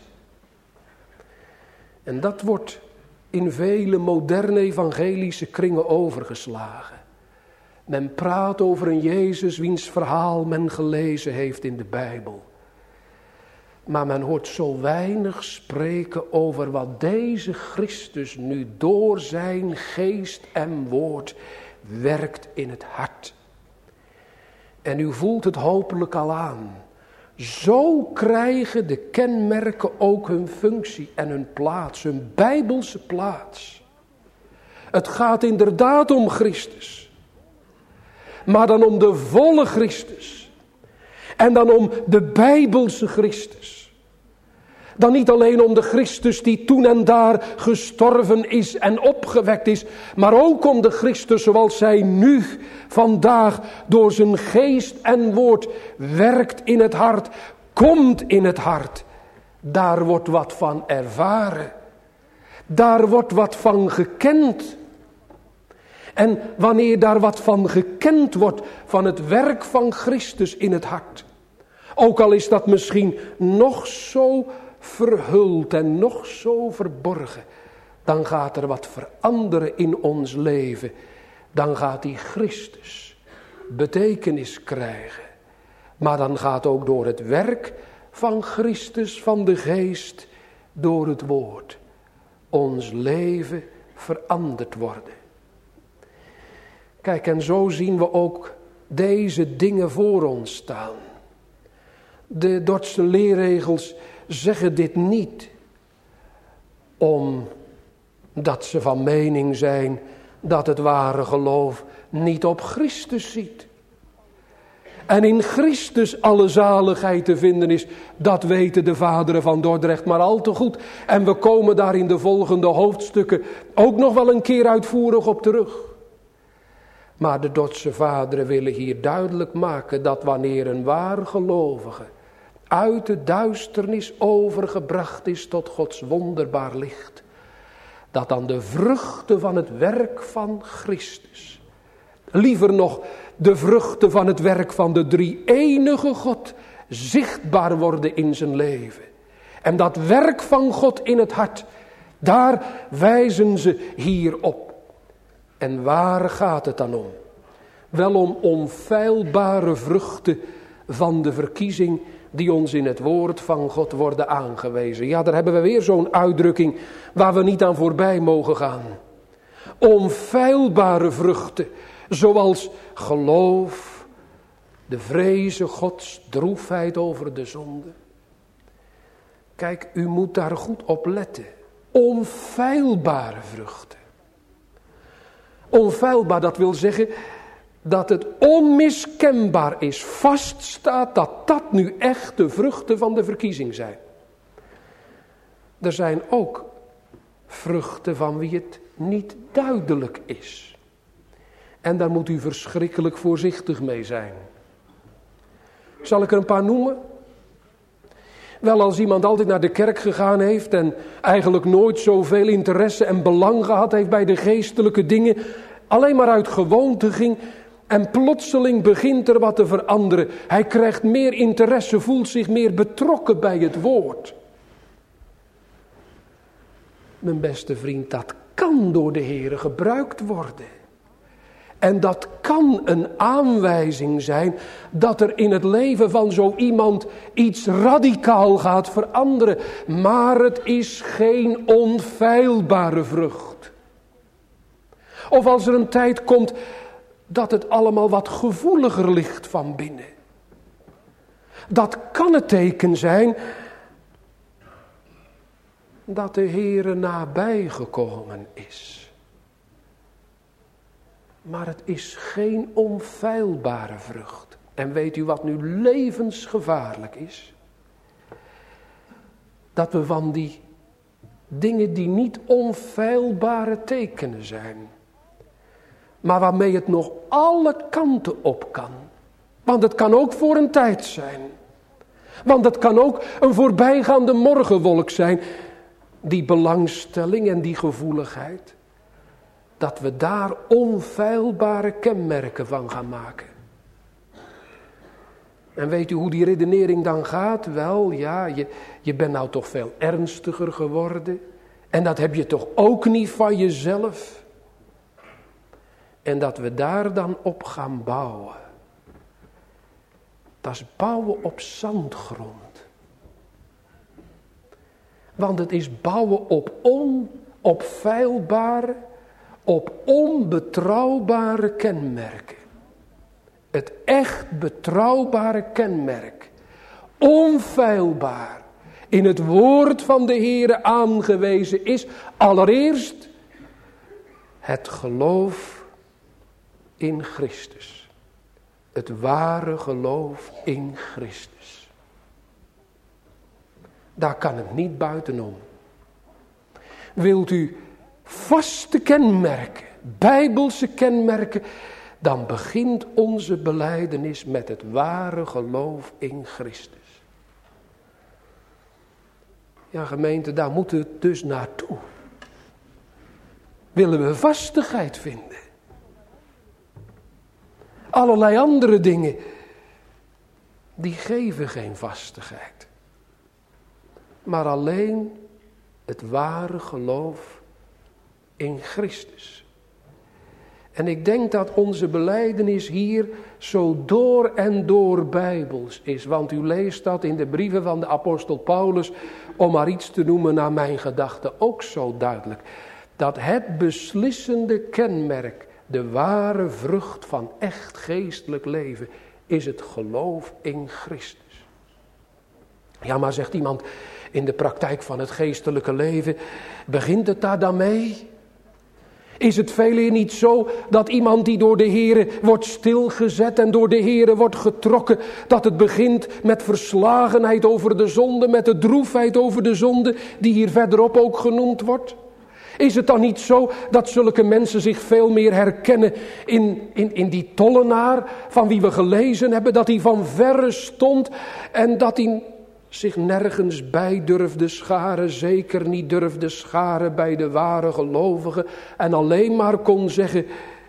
En dat wordt in vele moderne evangelische kringen overgeslagen. Men praat over een Jezus wiens verhaal men gelezen heeft in de Bijbel. Maar men hoort zo weinig spreken over wat deze Christus nu door zijn geest en woord werkt in het hart. En u voelt het hopelijk al aan. Zo krijgen de kenmerken ook hun functie en hun plaats, hun bijbelse plaats. Het gaat inderdaad om Christus. Maar dan om de volle Christus. En dan om de bijbelse Christus. Dan niet alleen om de Christus die toen en daar gestorven is en opgewekt is. Maar ook om de Christus zoals zij nu vandaag door zijn geest en woord werkt in het hart. Komt in het hart. Daar wordt wat van ervaren. Daar wordt wat van gekend. En wanneer daar wat van gekend wordt van het werk van Christus in het hart. Ook al is dat misschien nog zo verhuld en nog zo verborgen. Dan gaat er wat veranderen in ons leven. Dan gaat die Christus betekenis krijgen. Maar dan gaat ook door het werk van Christus, van de geest, door het woord, ons leven veranderd worden. Kijk, en zo zien we ook deze dingen voor ons staan. De Dordtse leerregels zeggen dit niet omdat ze van mening zijn dat het ware geloof niet op Christus ziet. en in Christus alle zaligheid te vinden is. Dat weten de vaderen van Dordrecht maar al te goed. En we komen daar in de volgende hoofdstukken ook nog wel een keer uitvoerig op terug. Maar de Dordtse vaderen willen hier duidelijk maken dat wanneer een waar gelovige uit de duisternis overgebracht is tot Gods wonderbaar licht, dat dan de vruchten van het werk van Christus, liever nog de vruchten van het werk van de drie-enige God, zichtbaar worden in zijn leven. En dat werk van God in het hart, daar wijzen ze hier op. En waar gaat het dan om? Wel om onfeilbare vruchten van de verkiezing die ons in het woord van God worden aangewezen. Ja, daar hebben we weer zo'n uitdrukking waar we niet aan voorbij mogen gaan. Onfeilbare vruchten, zoals geloof, de vreze Gods, droefheid over de zonde. Kijk, u moet daar goed op letten. Onfeilbare vruchten. Onfeilbaar, dat wil zeggen dat het onmiskenbaar is, vaststaat dat dat nu echt de vruchten van de verkiezing zijn. Er zijn ook vruchten van wie het niet duidelijk is. En daar moet u verschrikkelijk voorzichtig mee zijn. Zal ik er een paar noemen? Wel, als iemand altijd naar de kerk gegaan heeft en eigenlijk nooit zoveel interesse en belang gehad heeft bij de geestelijke dingen, alleen maar uit gewoonte ging en plotseling begint er wat te veranderen. Hij krijgt meer interesse, voelt zich meer betrokken bij het woord. Mijn beste vriend, dat kan door de Heere gebruikt worden. En dat kan een aanwijzing zijn dat er in het leven van zo iemand iets radicaal gaat veranderen. Maar het is geen onfeilbare vrucht. Of als er een tijd komt dat het allemaal wat gevoeliger ligt van binnen. Dat kan het teken zijn dat de Heere nabij gekomen is. Maar het is geen onfeilbare vrucht. En weet u wat nu levensgevaarlijk is? Dat we van die dingen die niet onfeilbare tekenen zijn, maar waarmee het nog alle kanten op kan. Want het kan ook voor een tijd zijn. Want het kan ook een voorbijgaande morgenwolk zijn. Die belangstelling en die gevoeligheid. Dat we daar onfeilbare kenmerken van gaan maken. En weet u hoe die redenering dan gaat? Wel, ja, je, je bent nou toch veel ernstiger geworden. En dat heb je toch ook niet van jezelf. En dat we daar dan op gaan bouwen. Dat is bouwen op zandgrond. Want het is bouwen op onopfeilbare, op onbetrouwbare kenmerken. Het echt betrouwbare kenmerk. Onfeilbaar. In het woord van de Heere aangewezen is allereerst het geloof in Christus. Het ware geloof in Christus. Daar kan het niet buitenom. Wilt u vaste kenmerken, bijbelse kenmerken, dan begint onze belijdenis met het ware geloof in Christus. Ja, gemeente, daar moeten we dus naartoe. Willen we vastigheid vinden? Allerlei andere dingen, die geven geen vastigheid. Maar alleen het ware geloof in Christus. En ik denk dat onze belijdenis hier zo door en door bijbels is. Want u leest dat in de brieven van de apostel Paulus, om maar iets te noemen naar mijn gedachten, ook zo duidelijk. Dat het beslissende kenmerk, de ware vrucht van echt geestelijk leven, is het geloof in Christus. Ja, maar zegt iemand, in de praktijk van het geestelijke leven, begint het daar dan mee? Is het veel eer niet zo dat iemand die door de Heere wordt stilgezet en door de Heere wordt getrokken, dat het begint met verslagenheid over de zonde, met de droefheid over de zonde, die hier verderop ook genoemd wordt? Is het dan niet zo dat zulke mensen zich veel meer herkennen in, in, in die tollenaar van wie we gelezen hebben, dat hij van verre stond en dat hij zich nergens bij durfde scharen, zeker niet durfde scharen bij de ware gelovigen en alleen maar kon zeggen: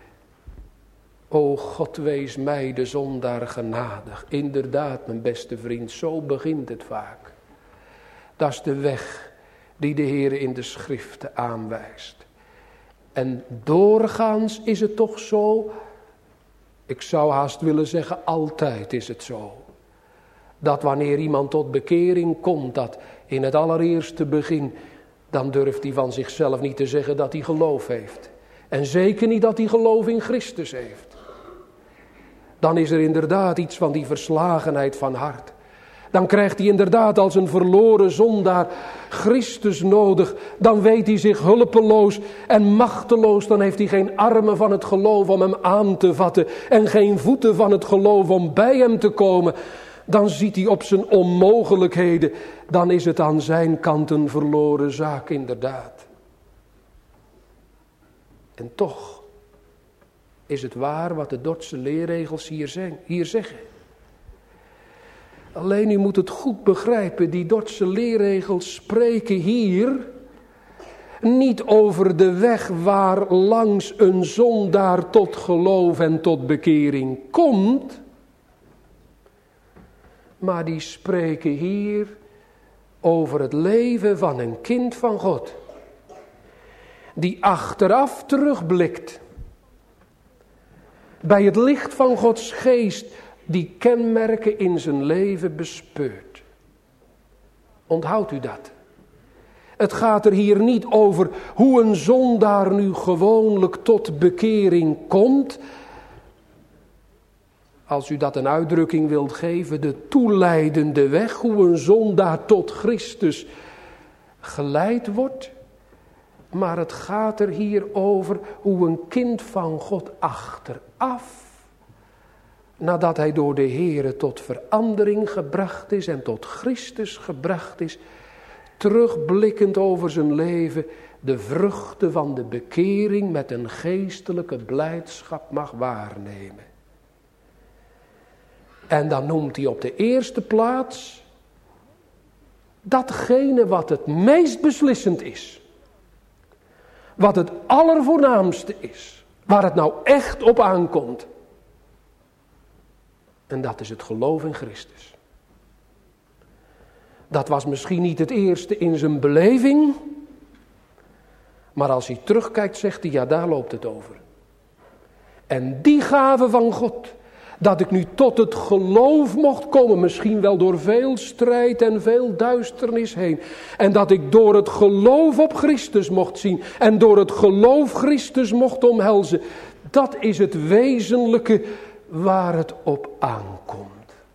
o God, wees mij de zondaar genadig. Inderdaad, mijn beste vriend, zo begint het vaak. Dat is de weg die de Heer in de schriften aanwijst. En doorgaans is het toch zo, ik zou haast willen zeggen altijd is het zo, dat wanneer iemand tot bekering komt, dat in het allereerste begin, dan durft hij van zichzelf niet te zeggen dat hij geloof heeft. En zeker niet dat hij geloof in Christus heeft. Dan is er inderdaad iets van die verslagenheid van hart. Dan krijgt hij inderdaad als een verloren zondaar Christus nodig. Dan weet hij zich hulpeloos en machteloos. Dan heeft hij geen armen van het geloof om hem aan te vatten. En geen voeten van het geloof om bij hem te komen. Dan ziet hij op zijn onmogelijkheden. Dan is het aan zijn kant een verloren zaak inderdaad. En toch is het waar wat de Dordtse leerregels hier, zijn, hier zeggen. Alleen u moet het goed begrijpen, die Dordtse leerregels spreken hier niet over de weg waar langs een zondaar tot geloof en tot bekering komt. Maar die spreken hier over het leven van een kind van God. Die achteraf terugblikt. Bij het licht van Gods geest die kenmerken in zijn leven bespeurt. Onthoudt u dat? Het gaat er hier niet over hoe een zondaar nu gewoonlijk tot bekering komt. Als u dat een uitdrukking wilt geven, de toeleidende weg, hoe een zondaar tot Christus geleid wordt. Maar het gaat er hier over hoe een kind van God achteraf, nadat hij door de Heere tot verandering gebracht is en tot Christus gebracht is, terugblikkend over zijn leven, de vruchten van de bekering met een geestelijke blijdschap mag waarnemen. En dan noemt hij op de eerste plaats datgene wat het meest beslissend is. Wat het allervoornaamste is. Waar het nou echt op aankomt. En dat is het geloof in Christus. Dat was misschien niet het eerste in zijn beleving. Maar als hij terugkijkt zegt hij, ja, daar loopt het over. En die gave van God, dat ik nu tot het geloof mocht komen, misschien wel door veel strijd en veel duisternis heen. En dat ik door het geloof op Christus mocht zien en door het geloof Christus mocht omhelzen. Dat is het wezenlijke waar het op aankomt.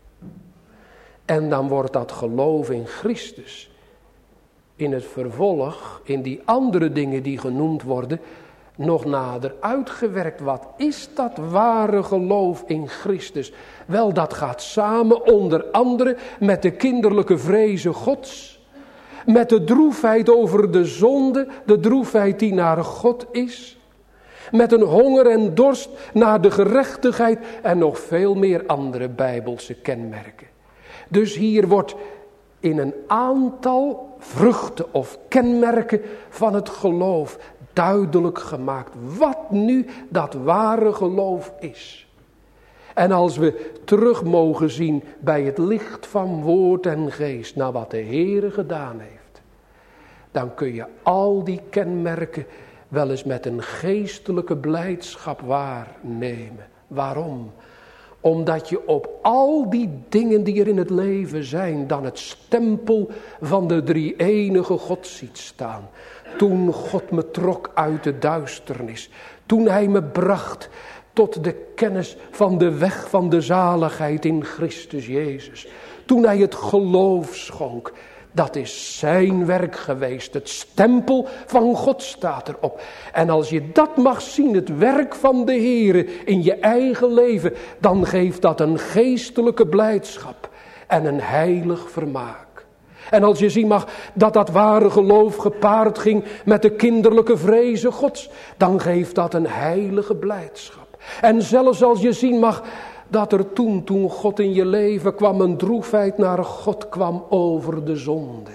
En dan wordt dat geloof in Christus in het vervolg, in die andere dingen die genoemd worden, nog nader uitgewerkt. Wat is dat ware geloof in Christus? Wel, dat gaat samen onder andere met de kinderlijke vrezen Gods. Met de droefheid over de zonde, de droefheid die naar God is. Met een honger en dorst naar de gerechtigheid en nog veel meer andere bijbelse kenmerken. Dus hier wordt in een aantal vruchten of kenmerken van het geloof duidelijk gemaakt wat nu dat ware geloof is. En als we terug mogen zien bij het licht van woord en geest naar wat de Heere gedaan heeft, dan kun je al die kenmerken wel eens met een geestelijke blijdschap waarnemen. Waarom? Omdat je op al die dingen die er in het leven zijn, dan het stempel van de drie-enige God ziet staan. Toen God me trok uit de duisternis. Toen hij me bracht tot de kennis van de weg van de zaligheid in Christus Jezus. Toen hij het geloof schonk. Dat is zijn werk geweest. Het stempel van God staat erop. En als je dat mag zien, het werk van de Heere in je eigen leven, dan geeft dat een geestelijke blijdschap en een heilig vermaak. En als je zien mag dat dat ware geloof gepaard ging met de kinderlijke vrezen Gods, dan geeft dat een heilige blijdschap. En zelfs als je zien mag dat er toen, toen God in je leven kwam, een droefheid naar God kwam over de zonde,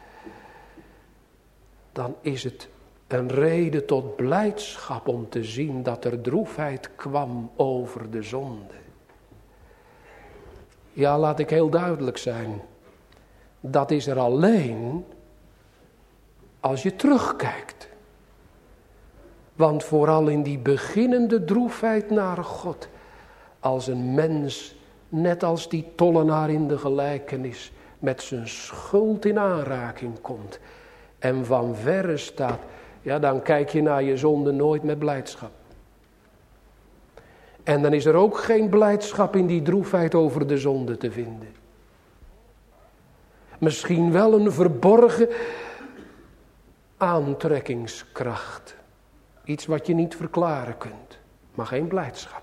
dan is het een reden tot blijdschap om te zien dat er droefheid kwam over de zonde. Ja, laat ik heel duidelijk zijn. Dat is er alleen als je terugkijkt. Want vooral in die beginnende droefheid naar God, als een mens, net als die tollenaar in de gelijkenis, met zijn schuld in aanraking komt en van verre staat, ja, dan kijk je naar je zonde nooit met blijdschap. En dan is er ook geen blijdschap in die droefheid over de zonde te vinden. Misschien wel een verborgen aantrekkingskracht. Iets wat je niet verklaren kunt, maar geen blijdschap.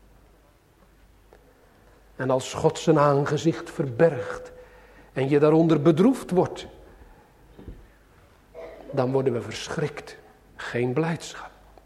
En als God zijn aangezicht verbergt en je daaronder bedroefd wordt, dan worden we verschrikt. Geen blijdschap.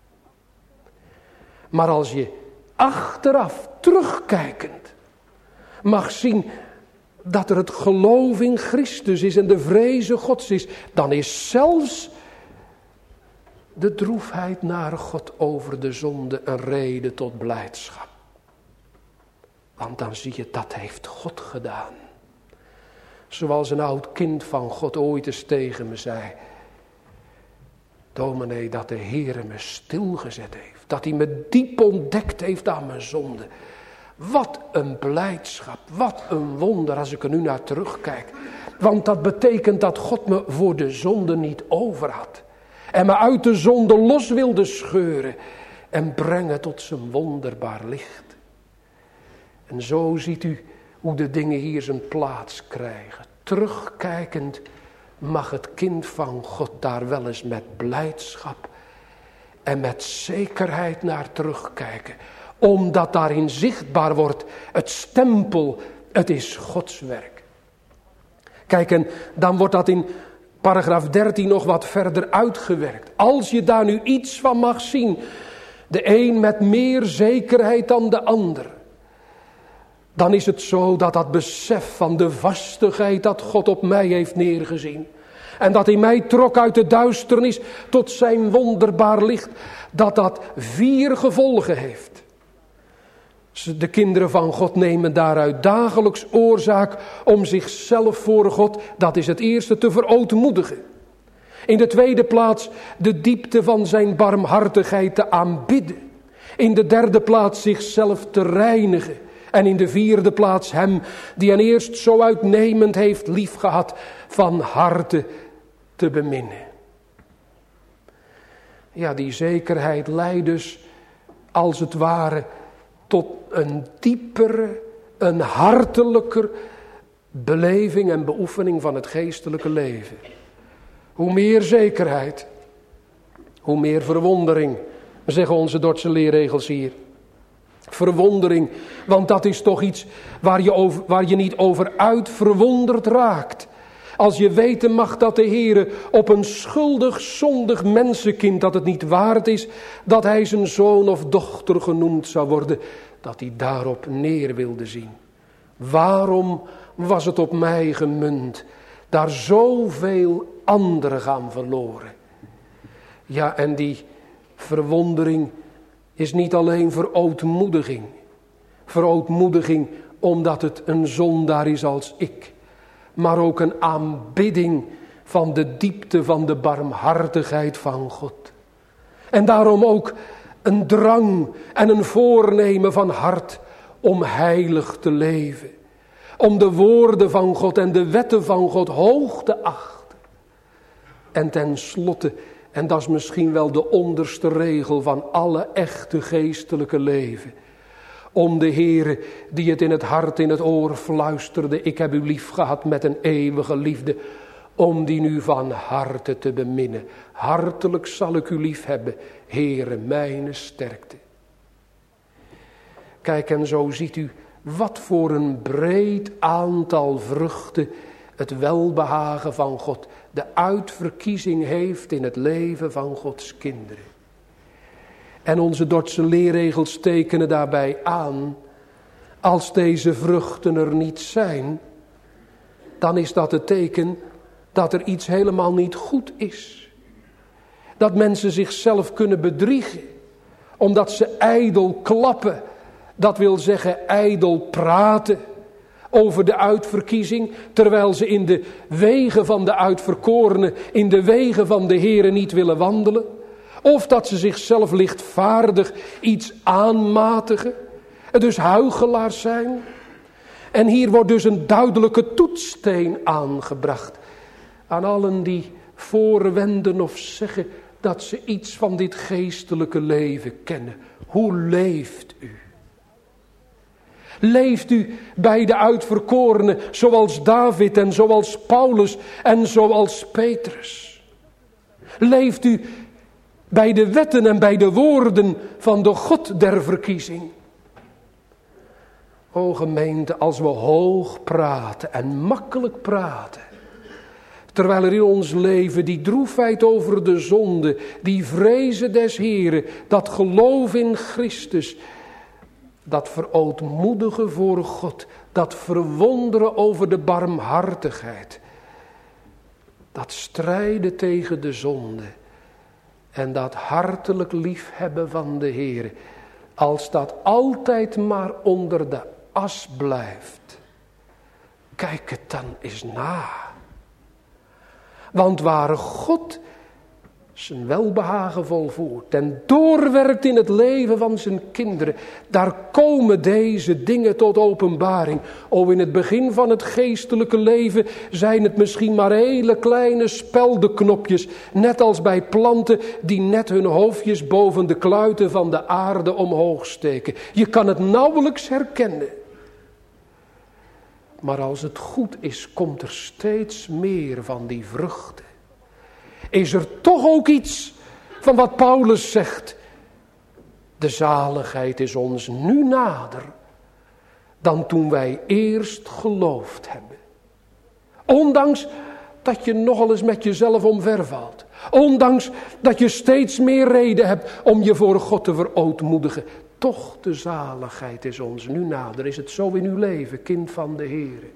Maar als je achteraf, terugkijkend, mag zien dat er het geloof in Christus is en de vreze Gods is, dan is zelfs de droefheid naar God over de zonde een reden tot blijdschap. Want dan zie je, dat heeft God gedaan. Zoals een oud kind van God ooit eens tegen me zei: dominee, dat de Heere me stilgezet heeft. Dat hij me diep ontdekt heeft aan mijn zonde. Wat een blijdschap, wat een wonder als ik er nu naar terugkijk. Want dat betekent dat God me voor de zonde niet over had. En me uit de zonde los wilde scheuren en brengen tot zijn wonderbaar licht. En zo ziet u hoe de dingen hier zijn plaats krijgen. Terugkijkend mag het kind van God daar wel eens met blijdschap en met zekerheid naar terugkijken. Omdat daarin zichtbaar wordt het stempel, het is Gods werk. Kijk, en dan wordt dat in paragraaf dertien nog wat verder uitgewerkt. Als je daar nu iets van mag zien, de een met meer zekerheid dan de ander, dan is het zo dat dat besef van de vastigheid dat God op mij heeft neergezien, en dat hij mij trok uit de duisternis tot zijn wonderbaar licht, dat dat vier gevolgen heeft. De kinderen van God nemen daaruit dagelijks oorzaak om zichzelf voor God, dat is het eerste, te verootmoedigen. In de tweede plaats de diepte van zijn barmhartigheid te aanbidden. In de derde plaats zichzelf te reinigen. En in de vierde plaats hem die hen eerst zo uitnemend heeft liefgehad, van harte te beminnen. Ja, die zekerheid leidt dus als het ware tot een diepere, een hartelijker beleving en beoefening van het geestelijke leven. Hoe meer zekerheid, hoe meer verwondering, zeggen onze Dordtse leerregels hier. Verwondering, want dat is toch iets waar je, over, waar je niet over uit verwonderd raakt. Als je weten mag dat de Heere op een schuldig, zondig mensenkind, dat het niet waard is dat hij zijn zoon of dochter genoemd zou worden, dat hij daarop neer wilde zien. Waarom was het op mij gemunt? Daar zoveel anderen gaan verloren. Ja, en die verwondering is niet alleen verootmoediging. Verootmoediging omdat het een zondaar is als ik. Maar ook een aanbidding van de diepte van de barmhartigheid van God. En daarom ook een drang en een voornemen van hart om heilig te leven. Om de woorden van God en de wetten van God hoog te achten. En tenslotte, en dat is misschien wel de onderste regel van alle echte geestelijke leven, om de Heere die het in het hart, in het oor fluisterde: ik heb u lief gehad met een eeuwige liefde. om die nu van harte te beminnen. Hartelijk zal ik u lief hebben, Heere, mijn sterkte. Kijk, en zo ziet u wat voor een breed aantal vruchten het welbehagen van God, de uitverkiezing heeft in het leven van Gods kinderen. En onze Dordtse leerregels tekenen daarbij aan, als deze vruchten er niet zijn, dan is dat het teken dat er iets helemaal niet goed is. Dat mensen zichzelf kunnen bedriegen, omdat ze ijdel klappen, dat wil zeggen ijdel praten over de uitverkiezing, terwijl ze in de wegen van de uitverkorenen, in de wegen van de Heere niet willen wandelen. Of dat ze zichzelf lichtvaardig iets aanmatigen, dus huichelaars zijn. En hier wordt dus een duidelijke toetssteen aangebracht aan allen die voorwenden of zeggen dat ze iets van dit geestelijke leven kennen. Hoe leeft u? Leeft u bij de uitverkorenen zoals David en zoals Paulus en zoals Petrus? Leeft u bij de wetten en bij de woorden van de God der verkiezing? O gemeente, als we hoog praten en makkelijk praten, terwijl er in ons leven die droefheid over de zonde, die vrezen des Heren, dat geloof in Christus, dat verootmoedigen voor God, dat verwonderen over de barmhartigheid, dat strijden tegen de zonde en dat hartelijk liefhebben van de Heere, als dat altijd maar onder de as blijft, kijk het dan eens na. Want waar God zijn welbehagen volvoert en doorwerkt in het leven van zijn kinderen, daar komen deze dingen tot openbaring. O, in het begin van het geestelijke leven zijn het misschien maar hele kleine speldenknopjes, net als bij planten die net hun hoofdjes boven de kluiten van de aarde omhoog steken. Je kan het nauwelijks herkennen. Maar als het goed is, komt er steeds meer van die vruchten. Is er toch ook iets van wat Paulus zegt? De zaligheid is ons nu nader dan toen wij eerst geloofd hebben. Ondanks dat je nogal eens met jezelf omvervalt. Ondanks dat je steeds meer reden hebt om je voor God te verootmoedigen. Toch de zaligheid is ons nu nader. Is het zo in uw leven, kind van de Heere?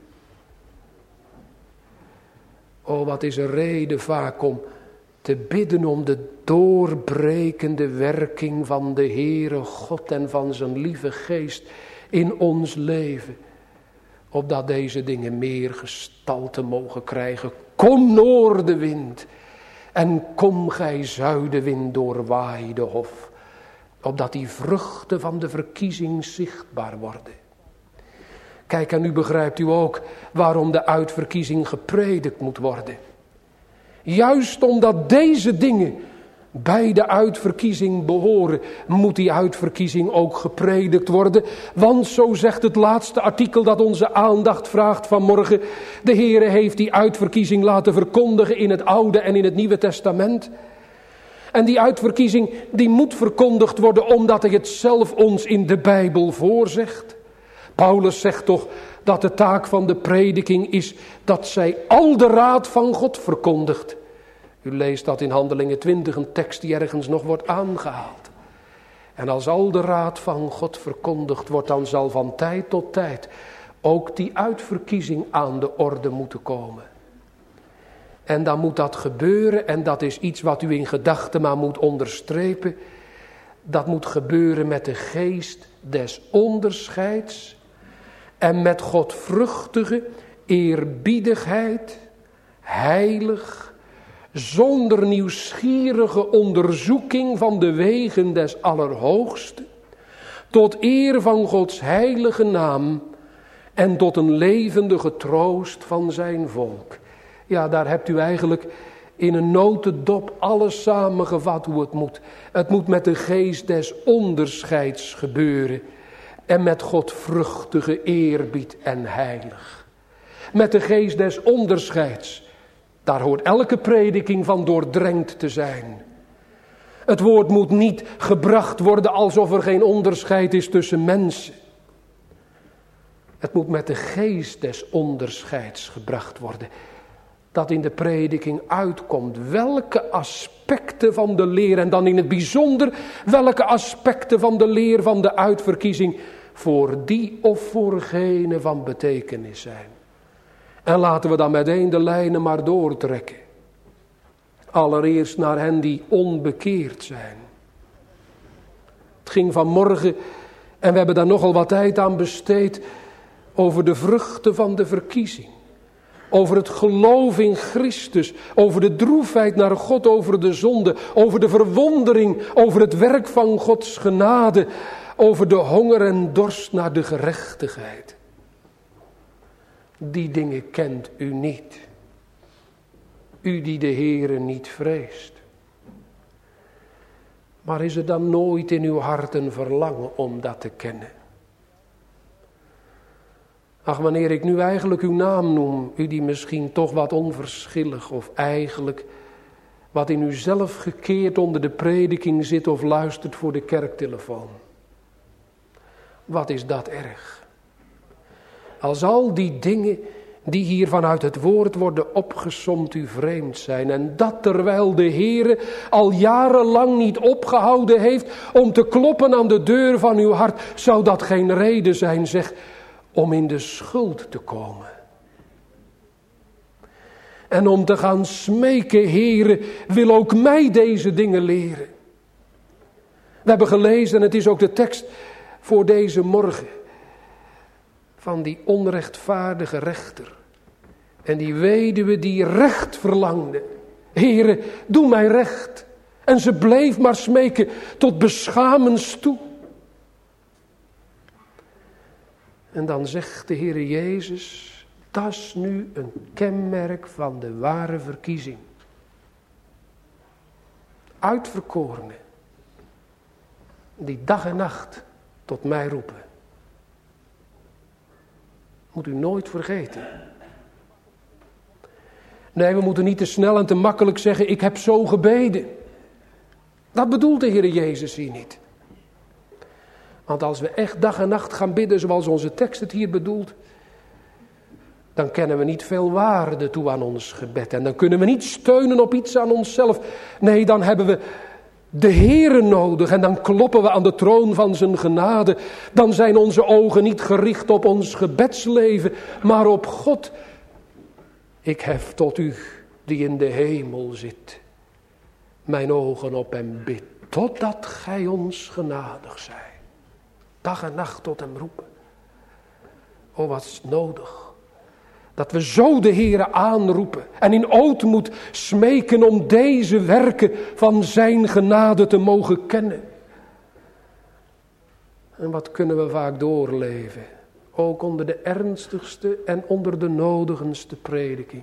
O, wat is er reden vaak om te bidden om de doorbrekende werking van de Heere God en van zijn lieve geest in ons leven. Opdat deze dingen meer gestalte mogen krijgen. Kom noordenwind en kom gij zuidenwind doorwaai de hof. Opdat die vruchten van de verkiezing zichtbaar worden. Kijk, en nu begrijpt u ook waarom de uitverkiezing gepredikt moet worden. Juist omdat deze dingen bij de uitverkiezing behoren, moet die uitverkiezing ook gepredikt worden. Want zo zegt het laatste artikel dat onze aandacht vraagt vanmorgen, de Heere heeft die uitverkiezing laten verkondigen in het Oude en in het Nieuwe Testament. En die uitverkiezing die moet verkondigd worden omdat hij het zelf ons in de Bijbel voorzegt. Paulus zegt toch dat de taak van de prediking is dat zij al de raad van God verkondigt. U leest dat in Handelingen twintig, een tekst die ergens nog wordt aangehaald. En als al de raad van God verkondigd wordt, dan zal van tijd tot tijd ook die uitverkiezing aan de orde moeten komen. En dan moet dat gebeuren, en dat is iets wat u in gedachten maar moet onderstrepen. Dat moet gebeuren met de geest des onderscheids en met godvruchtige eerbiedigheid, heilig, zonder nieuwsgierige onderzoeking van de wegen des Allerhoogsten, tot eer van Gods heilige naam en tot een levendige troost van zijn volk. Ja, daar hebt u eigenlijk in een notendop alles samengevat hoe het moet. Het moet met de geest des onderscheids gebeuren en met godvruchtige eerbied en heilig. Met de geest des onderscheids. Daar hoort elke prediking van doordrenkt te zijn. Het woord moet niet gebracht worden alsof er geen onderscheid is tussen mensen. Het moet met de geest des onderscheids gebracht worden. Dat in de prediking uitkomt welke aspecten van de leer, en dan in het bijzonder welke aspecten van de leer van de uitverkiezing voor die of voor gene van betekenis zijn. En laten we dan meteen de lijnen maar doortrekken. Allereerst naar hen die onbekeerd zijn. Het ging vanmorgen, en we hebben daar nogal wat tijd aan besteed, over de vruchten van de verkiezing. Over het geloof in Christus, over de droefheid naar God, over de zonde, over de verwondering, over het werk van Gods genade, over de honger en dorst naar de gerechtigheid. Die dingen kent u niet. U die de Heere niet vreest. Maar is er dan nooit in uw hart een verlangen om dat te kennen? Ach, wanneer ik nu eigenlijk uw naam noem, u die misschien toch wat onverschillig of eigenlijk wat in uzelf gekeerd onder de prediking zit of luistert voor de kerktelefoon. Wat is dat erg? Als al die dingen die hier vanuit het woord worden opgesomd u vreemd zijn. En dat terwijl de Heere al jarenlang niet opgehouden heeft om te kloppen aan de deur van uw hart. Zou dat geen reden zijn, zeg, om in de schuld te komen. En om te gaan smeken, Heere, wil ook mij deze dingen leren. We hebben gelezen, en het is ook de tekst voor deze morgen, van die onrechtvaardige rechter. En die weduwe die recht verlangde. Heere, doe mij recht. En ze bleef maar smeken tot beschamens toe. En dan zegt de Heere Jezus, dat is nu een kenmerk van de ware verkiezing. Uitverkorenen, die dag en nacht tot mij roepen. Moet u nooit vergeten. Nee, we moeten niet te snel en te makkelijk zeggen, ik heb zo gebeden. Dat bedoelt de Heere Jezus hier niet. Want als we echt dag en nacht gaan bidden zoals onze tekst het hier bedoelt, dan kennen we niet veel waarde toe aan ons gebed. En dan kunnen we niet steunen op iets aan onszelf. Nee, dan hebben we de Heere nodig en dan kloppen we aan de troon van zijn genade. Dan zijn onze ogen niet gericht op ons gebedsleven, maar op God. Ik hef tot u die in de hemel zit, mijn ogen op hem bid, totdat gij ons genadig zijt. Dag en nacht tot hem roepen. O, wat is nodig. Dat we zo de Heere aanroepen en in ootmoed smeken om deze werken van zijn genade te mogen kennen. En wat kunnen we vaak doorleven, ook onder de ernstigste en onder de nodigendste prediking.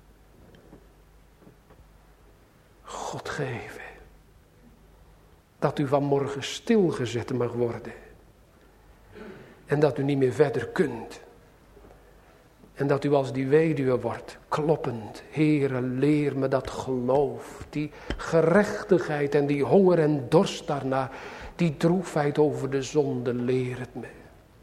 God geven dat u vanmorgen stilgezet mag worden en dat u niet meer verder kunt. En dat u als die weduwe wordt, kloppend. Heere, leer me dat geloof, die gerechtigheid en die honger en dorst daarna, die droefheid over de zonde, leer het me.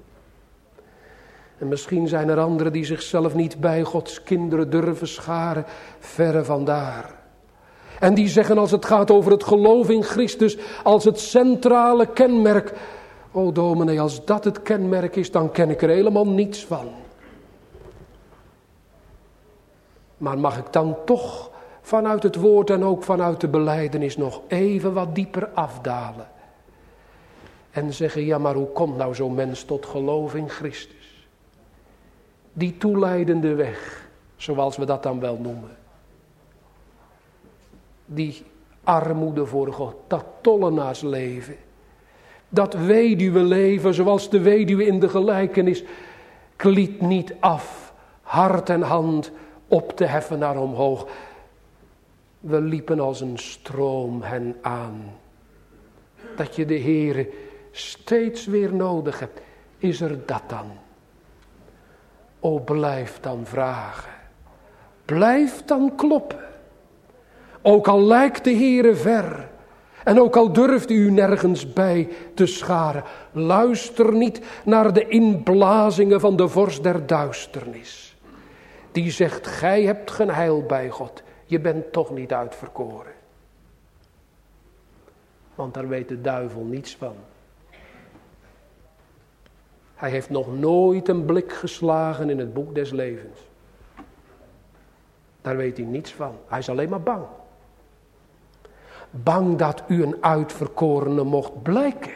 En misschien zijn er anderen die zichzelf niet bij Gods kinderen durven scharen, verre vandaar. En die zeggen als het gaat over het geloof in Christus, als het centrale kenmerk. O dominee, als dat het kenmerk is, dan ken ik er helemaal niets van. Maar mag ik dan toch vanuit het woord en ook vanuit de belijdenis nog even wat dieper afdalen. En zeggen, ja maar hoe komt nou zo'n mens tot geloof in Christus? Die toeleidende weg, zoals we dat dan wel noemen. Die armoede voor God, dat tollenaarsleven. Dat weduweleven, zoals de weduwe in de gelijkenis. Kliet niet af, hart en hand op te heffen naar omhoog. We liepen als een stroom hen aan. Dat je de Heere steeds weer nodig hebt. Is er dat dan? O, blijf dan vragen. Blijf dan kloppen. Ook al lijkt de Heere ver. En ook al durft u nergens bij te scharen. Luister niet naar de inblazingen van de vorst der duisternis. Die zegt, gij hebt geen heil bij God. Je bent toch niet uitverkoren. Want daar weet de duivel niets van. Hij heeft nog nooit een blik geslagen in het boek des levens. Daar weet hij niets van. Hij is alleen maar bang. Bang dat u een uitverkorene mocht blijken.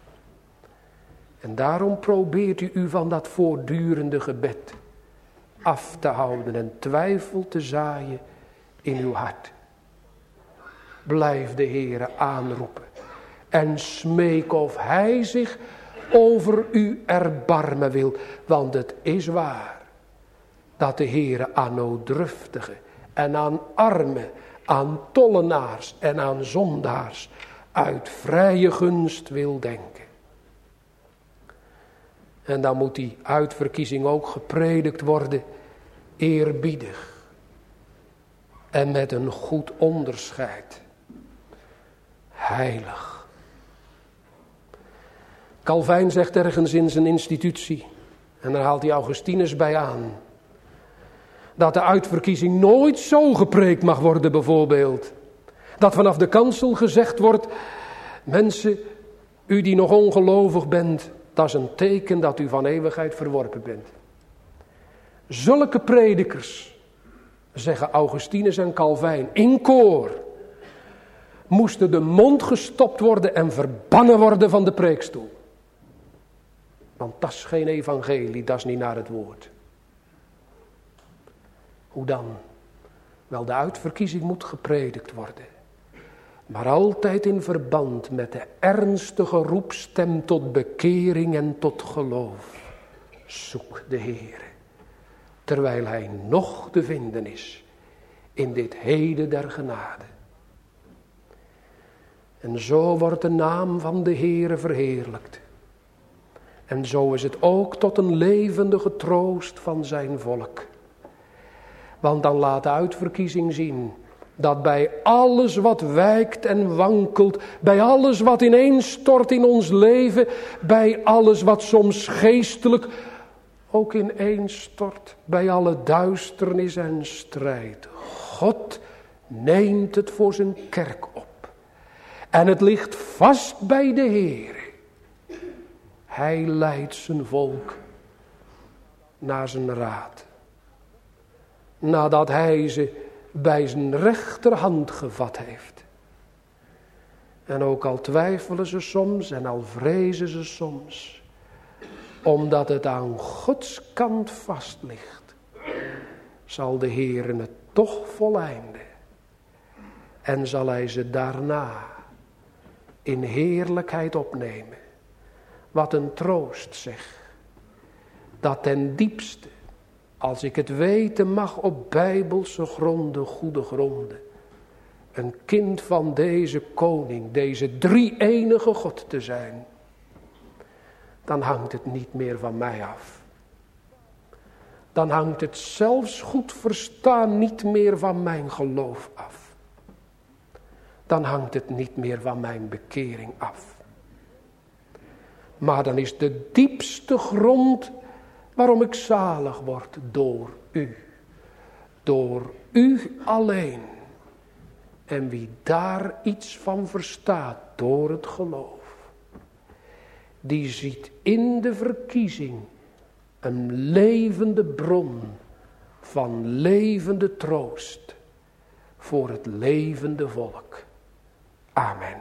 En daarom probeert u u van dat voortdurende gebed af te houden en twijfel te zaaien in uw hart. Blijf de Heere aanroepen en smeek of hij zich over u erbarmen wil. Want het is waar dat de Heere aan nooddruftigen en aan armen, aan tollenaars en aan zondaars uit vrije gunst wil denken. En dan moet die uitverkiezing ook gepredikt worden, eerbiedig en met een goed onderscheid. Heilig. Calvijn zegt ergens in zijn institutie, en daar haalt hij Augustinus bij aan, dat de uitverkiezing nooit zo gepreekt mag worden bijvoorbeeld. Dat vanaf de kansel gezegd wordt, mensen, u die nog ongelovig bent, dat is een teken dat u van eeuwigheid verworpen bent. Zulke predikers, zeggen Augustinus en Calvijn, in koor, moesten de mond gestopt worden en verbannen worden van de preekstoel. Want dat is geen evangelie, dat is niet naar het woord. Hoe dan? Wel, de uitverkiezing moet gepredikt worden. Maar altijd in verband met de ernstige roepstem tot bekering en tot geloof. Zoek de Heere, terwijl hij nog te vinden is in dit heden der genade. En zo wordt de naam van de Heere verheerlijkt. En zo is het ook tot een levendige troost van zijn volk. Want dan laat de uitverkiezing zien dat bij alles wat wijkt en wankelt, bij alles wat ineenstort in ons leven, bij alles wat soms geestelijk ook ineenstort, bij alle duisternis en strijd, God neemt het voor zijn kerk op. En het ligt vast bij de Heer. Hij leidt zijn volk naar zijn raad. Nadat hij ze bij zijn rechterhand gevat heeft. En ook al twijfelen ze soms en al vrezen ze soms, omdat het aan Gods kant vast ligt, zal de Heer het toch voleinden. En zal hij ze daarna in heerlijkheid opnemen. Wat een troost zeg, dat ten diepste, als ik het weten mag op bijbelse gronden, goede gronden, een kind van deze koning, deze drie-enige God te zijn, dan hangt het niet meer van mij af. Dan hangt het zelfs goed verstaan niet meer van mijn geloof af. Dan hangt het niet meer van mijn bekering af. Maar dan is de diepste grond waarom ik zalig word door u. Door u alleen. En wie daar iets van verstaat door het geloof, die ziet in de verkiezing een levende bron van levende troost voor het levende volk. Amen.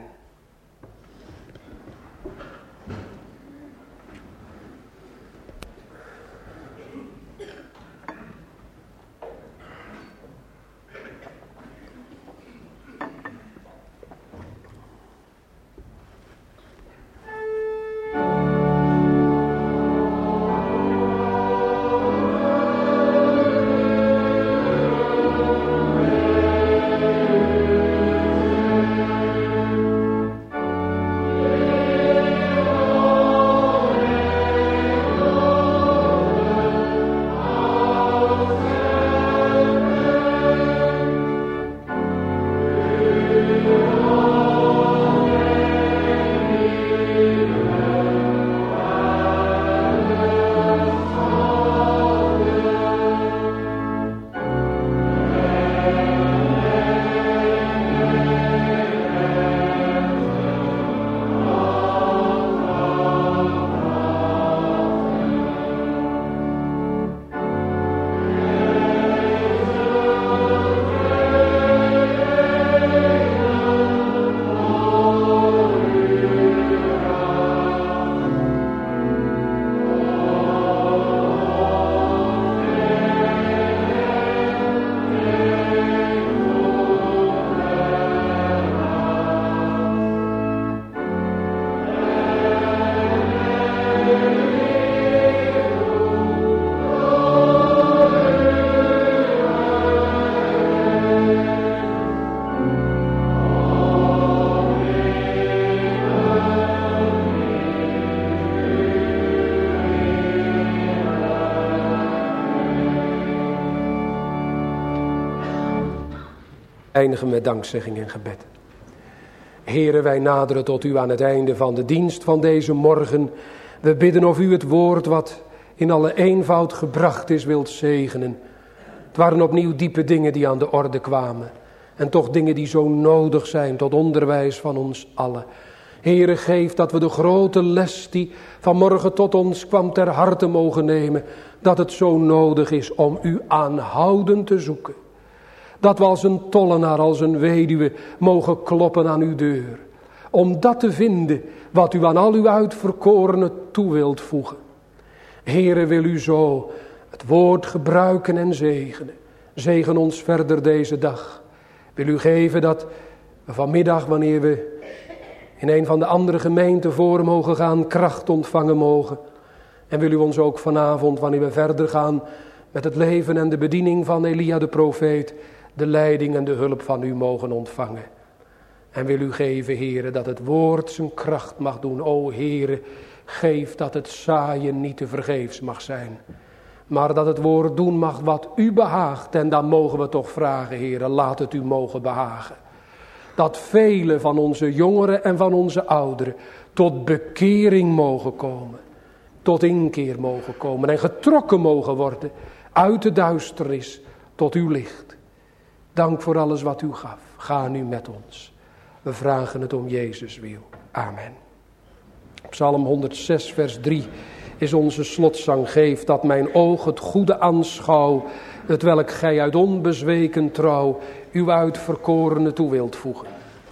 Eindigen met dankzegging en gebed. Heere, wij naderen tot u aan het einde van de dienst van deze morgen. We bidden of u het woord wat in alle eenvoud gebracht is wilt zegenen. Het waren opnieuw diepe dingen die aan de orde kwamen. En toch dingen die zo nodig zijn tot onderwijs van ons allen. Heere, geef dat we de grote les die vanmorgen tot ons kwam ter harte mogen nemen. Dat het zo nodig is om u aanhoudend te zoeken. Dat we als een tollenaar, als een weduwe mogen kloppen aan uw deur. Om dat te vinden wat u aan al uw uitverkorenen toe wilt voegen. Heere, wil u zo het woord gebruiken en zegenen. Zegen ons verder deze dag. Wil u geven dat we vanmiddag, wanneer we in een van de andere gemeenten voor mogen gaan, kracht ontvangen mogen. En wil u ons ook vanavond, wanneer we verder gaan met het leven en de bediening van Elia de profeet, de leiding en de hulp van u mogen ontvangen. En wil u geven, Heere, dat het woord zijn kracht mag doen. O Heere, geef dat het zaaien niet te vergeefs mag zijn. Maar dat het woord doen mag wat u behaagt. En dan mogen we toch vragen, Heere, laat het u mogen behagen. Dat vele van onze jongeren en van onze ouderen tot bekering mogen komen. Tot inkeer mogen komen en getrokken mogen worden uit de duisternis tot uw licht. Dank voor alles wat u gaf. Ga nu met ons. We vragen het om Jezus wil. Amen. Psalm honderdzes vers drie is onze slotzang. Geef dat mijn oog het goede aanschouw, het welk gij uit onbezweken trouw uw uitverkorene toe wilt voegen.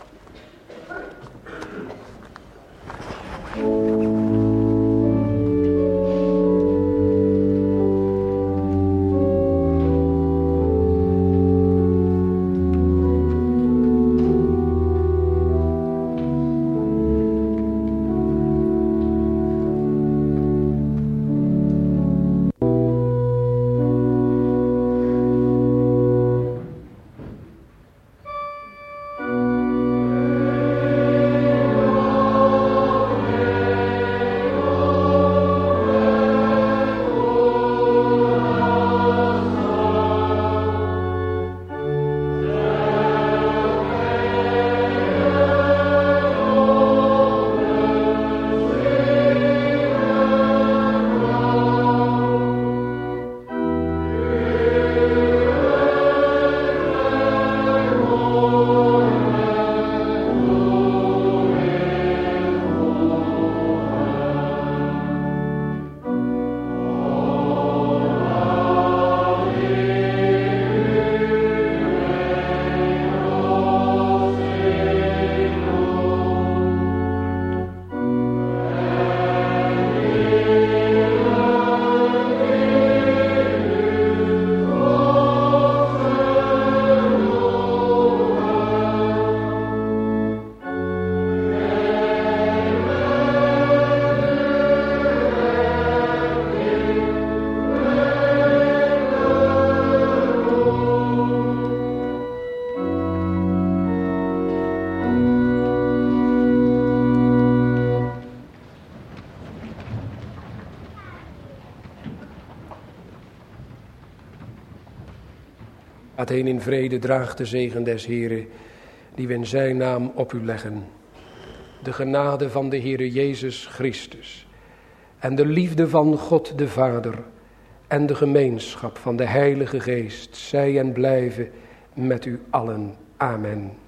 Gaat heen in vrede, draagt de zegen des Heren, die we in zijn naam op u leggen. De genade van de Heere Jezus Christus en de liefde van God de Vader en de gemeenschap van de Heilige Geest, zij en blijven met u allen. Amen.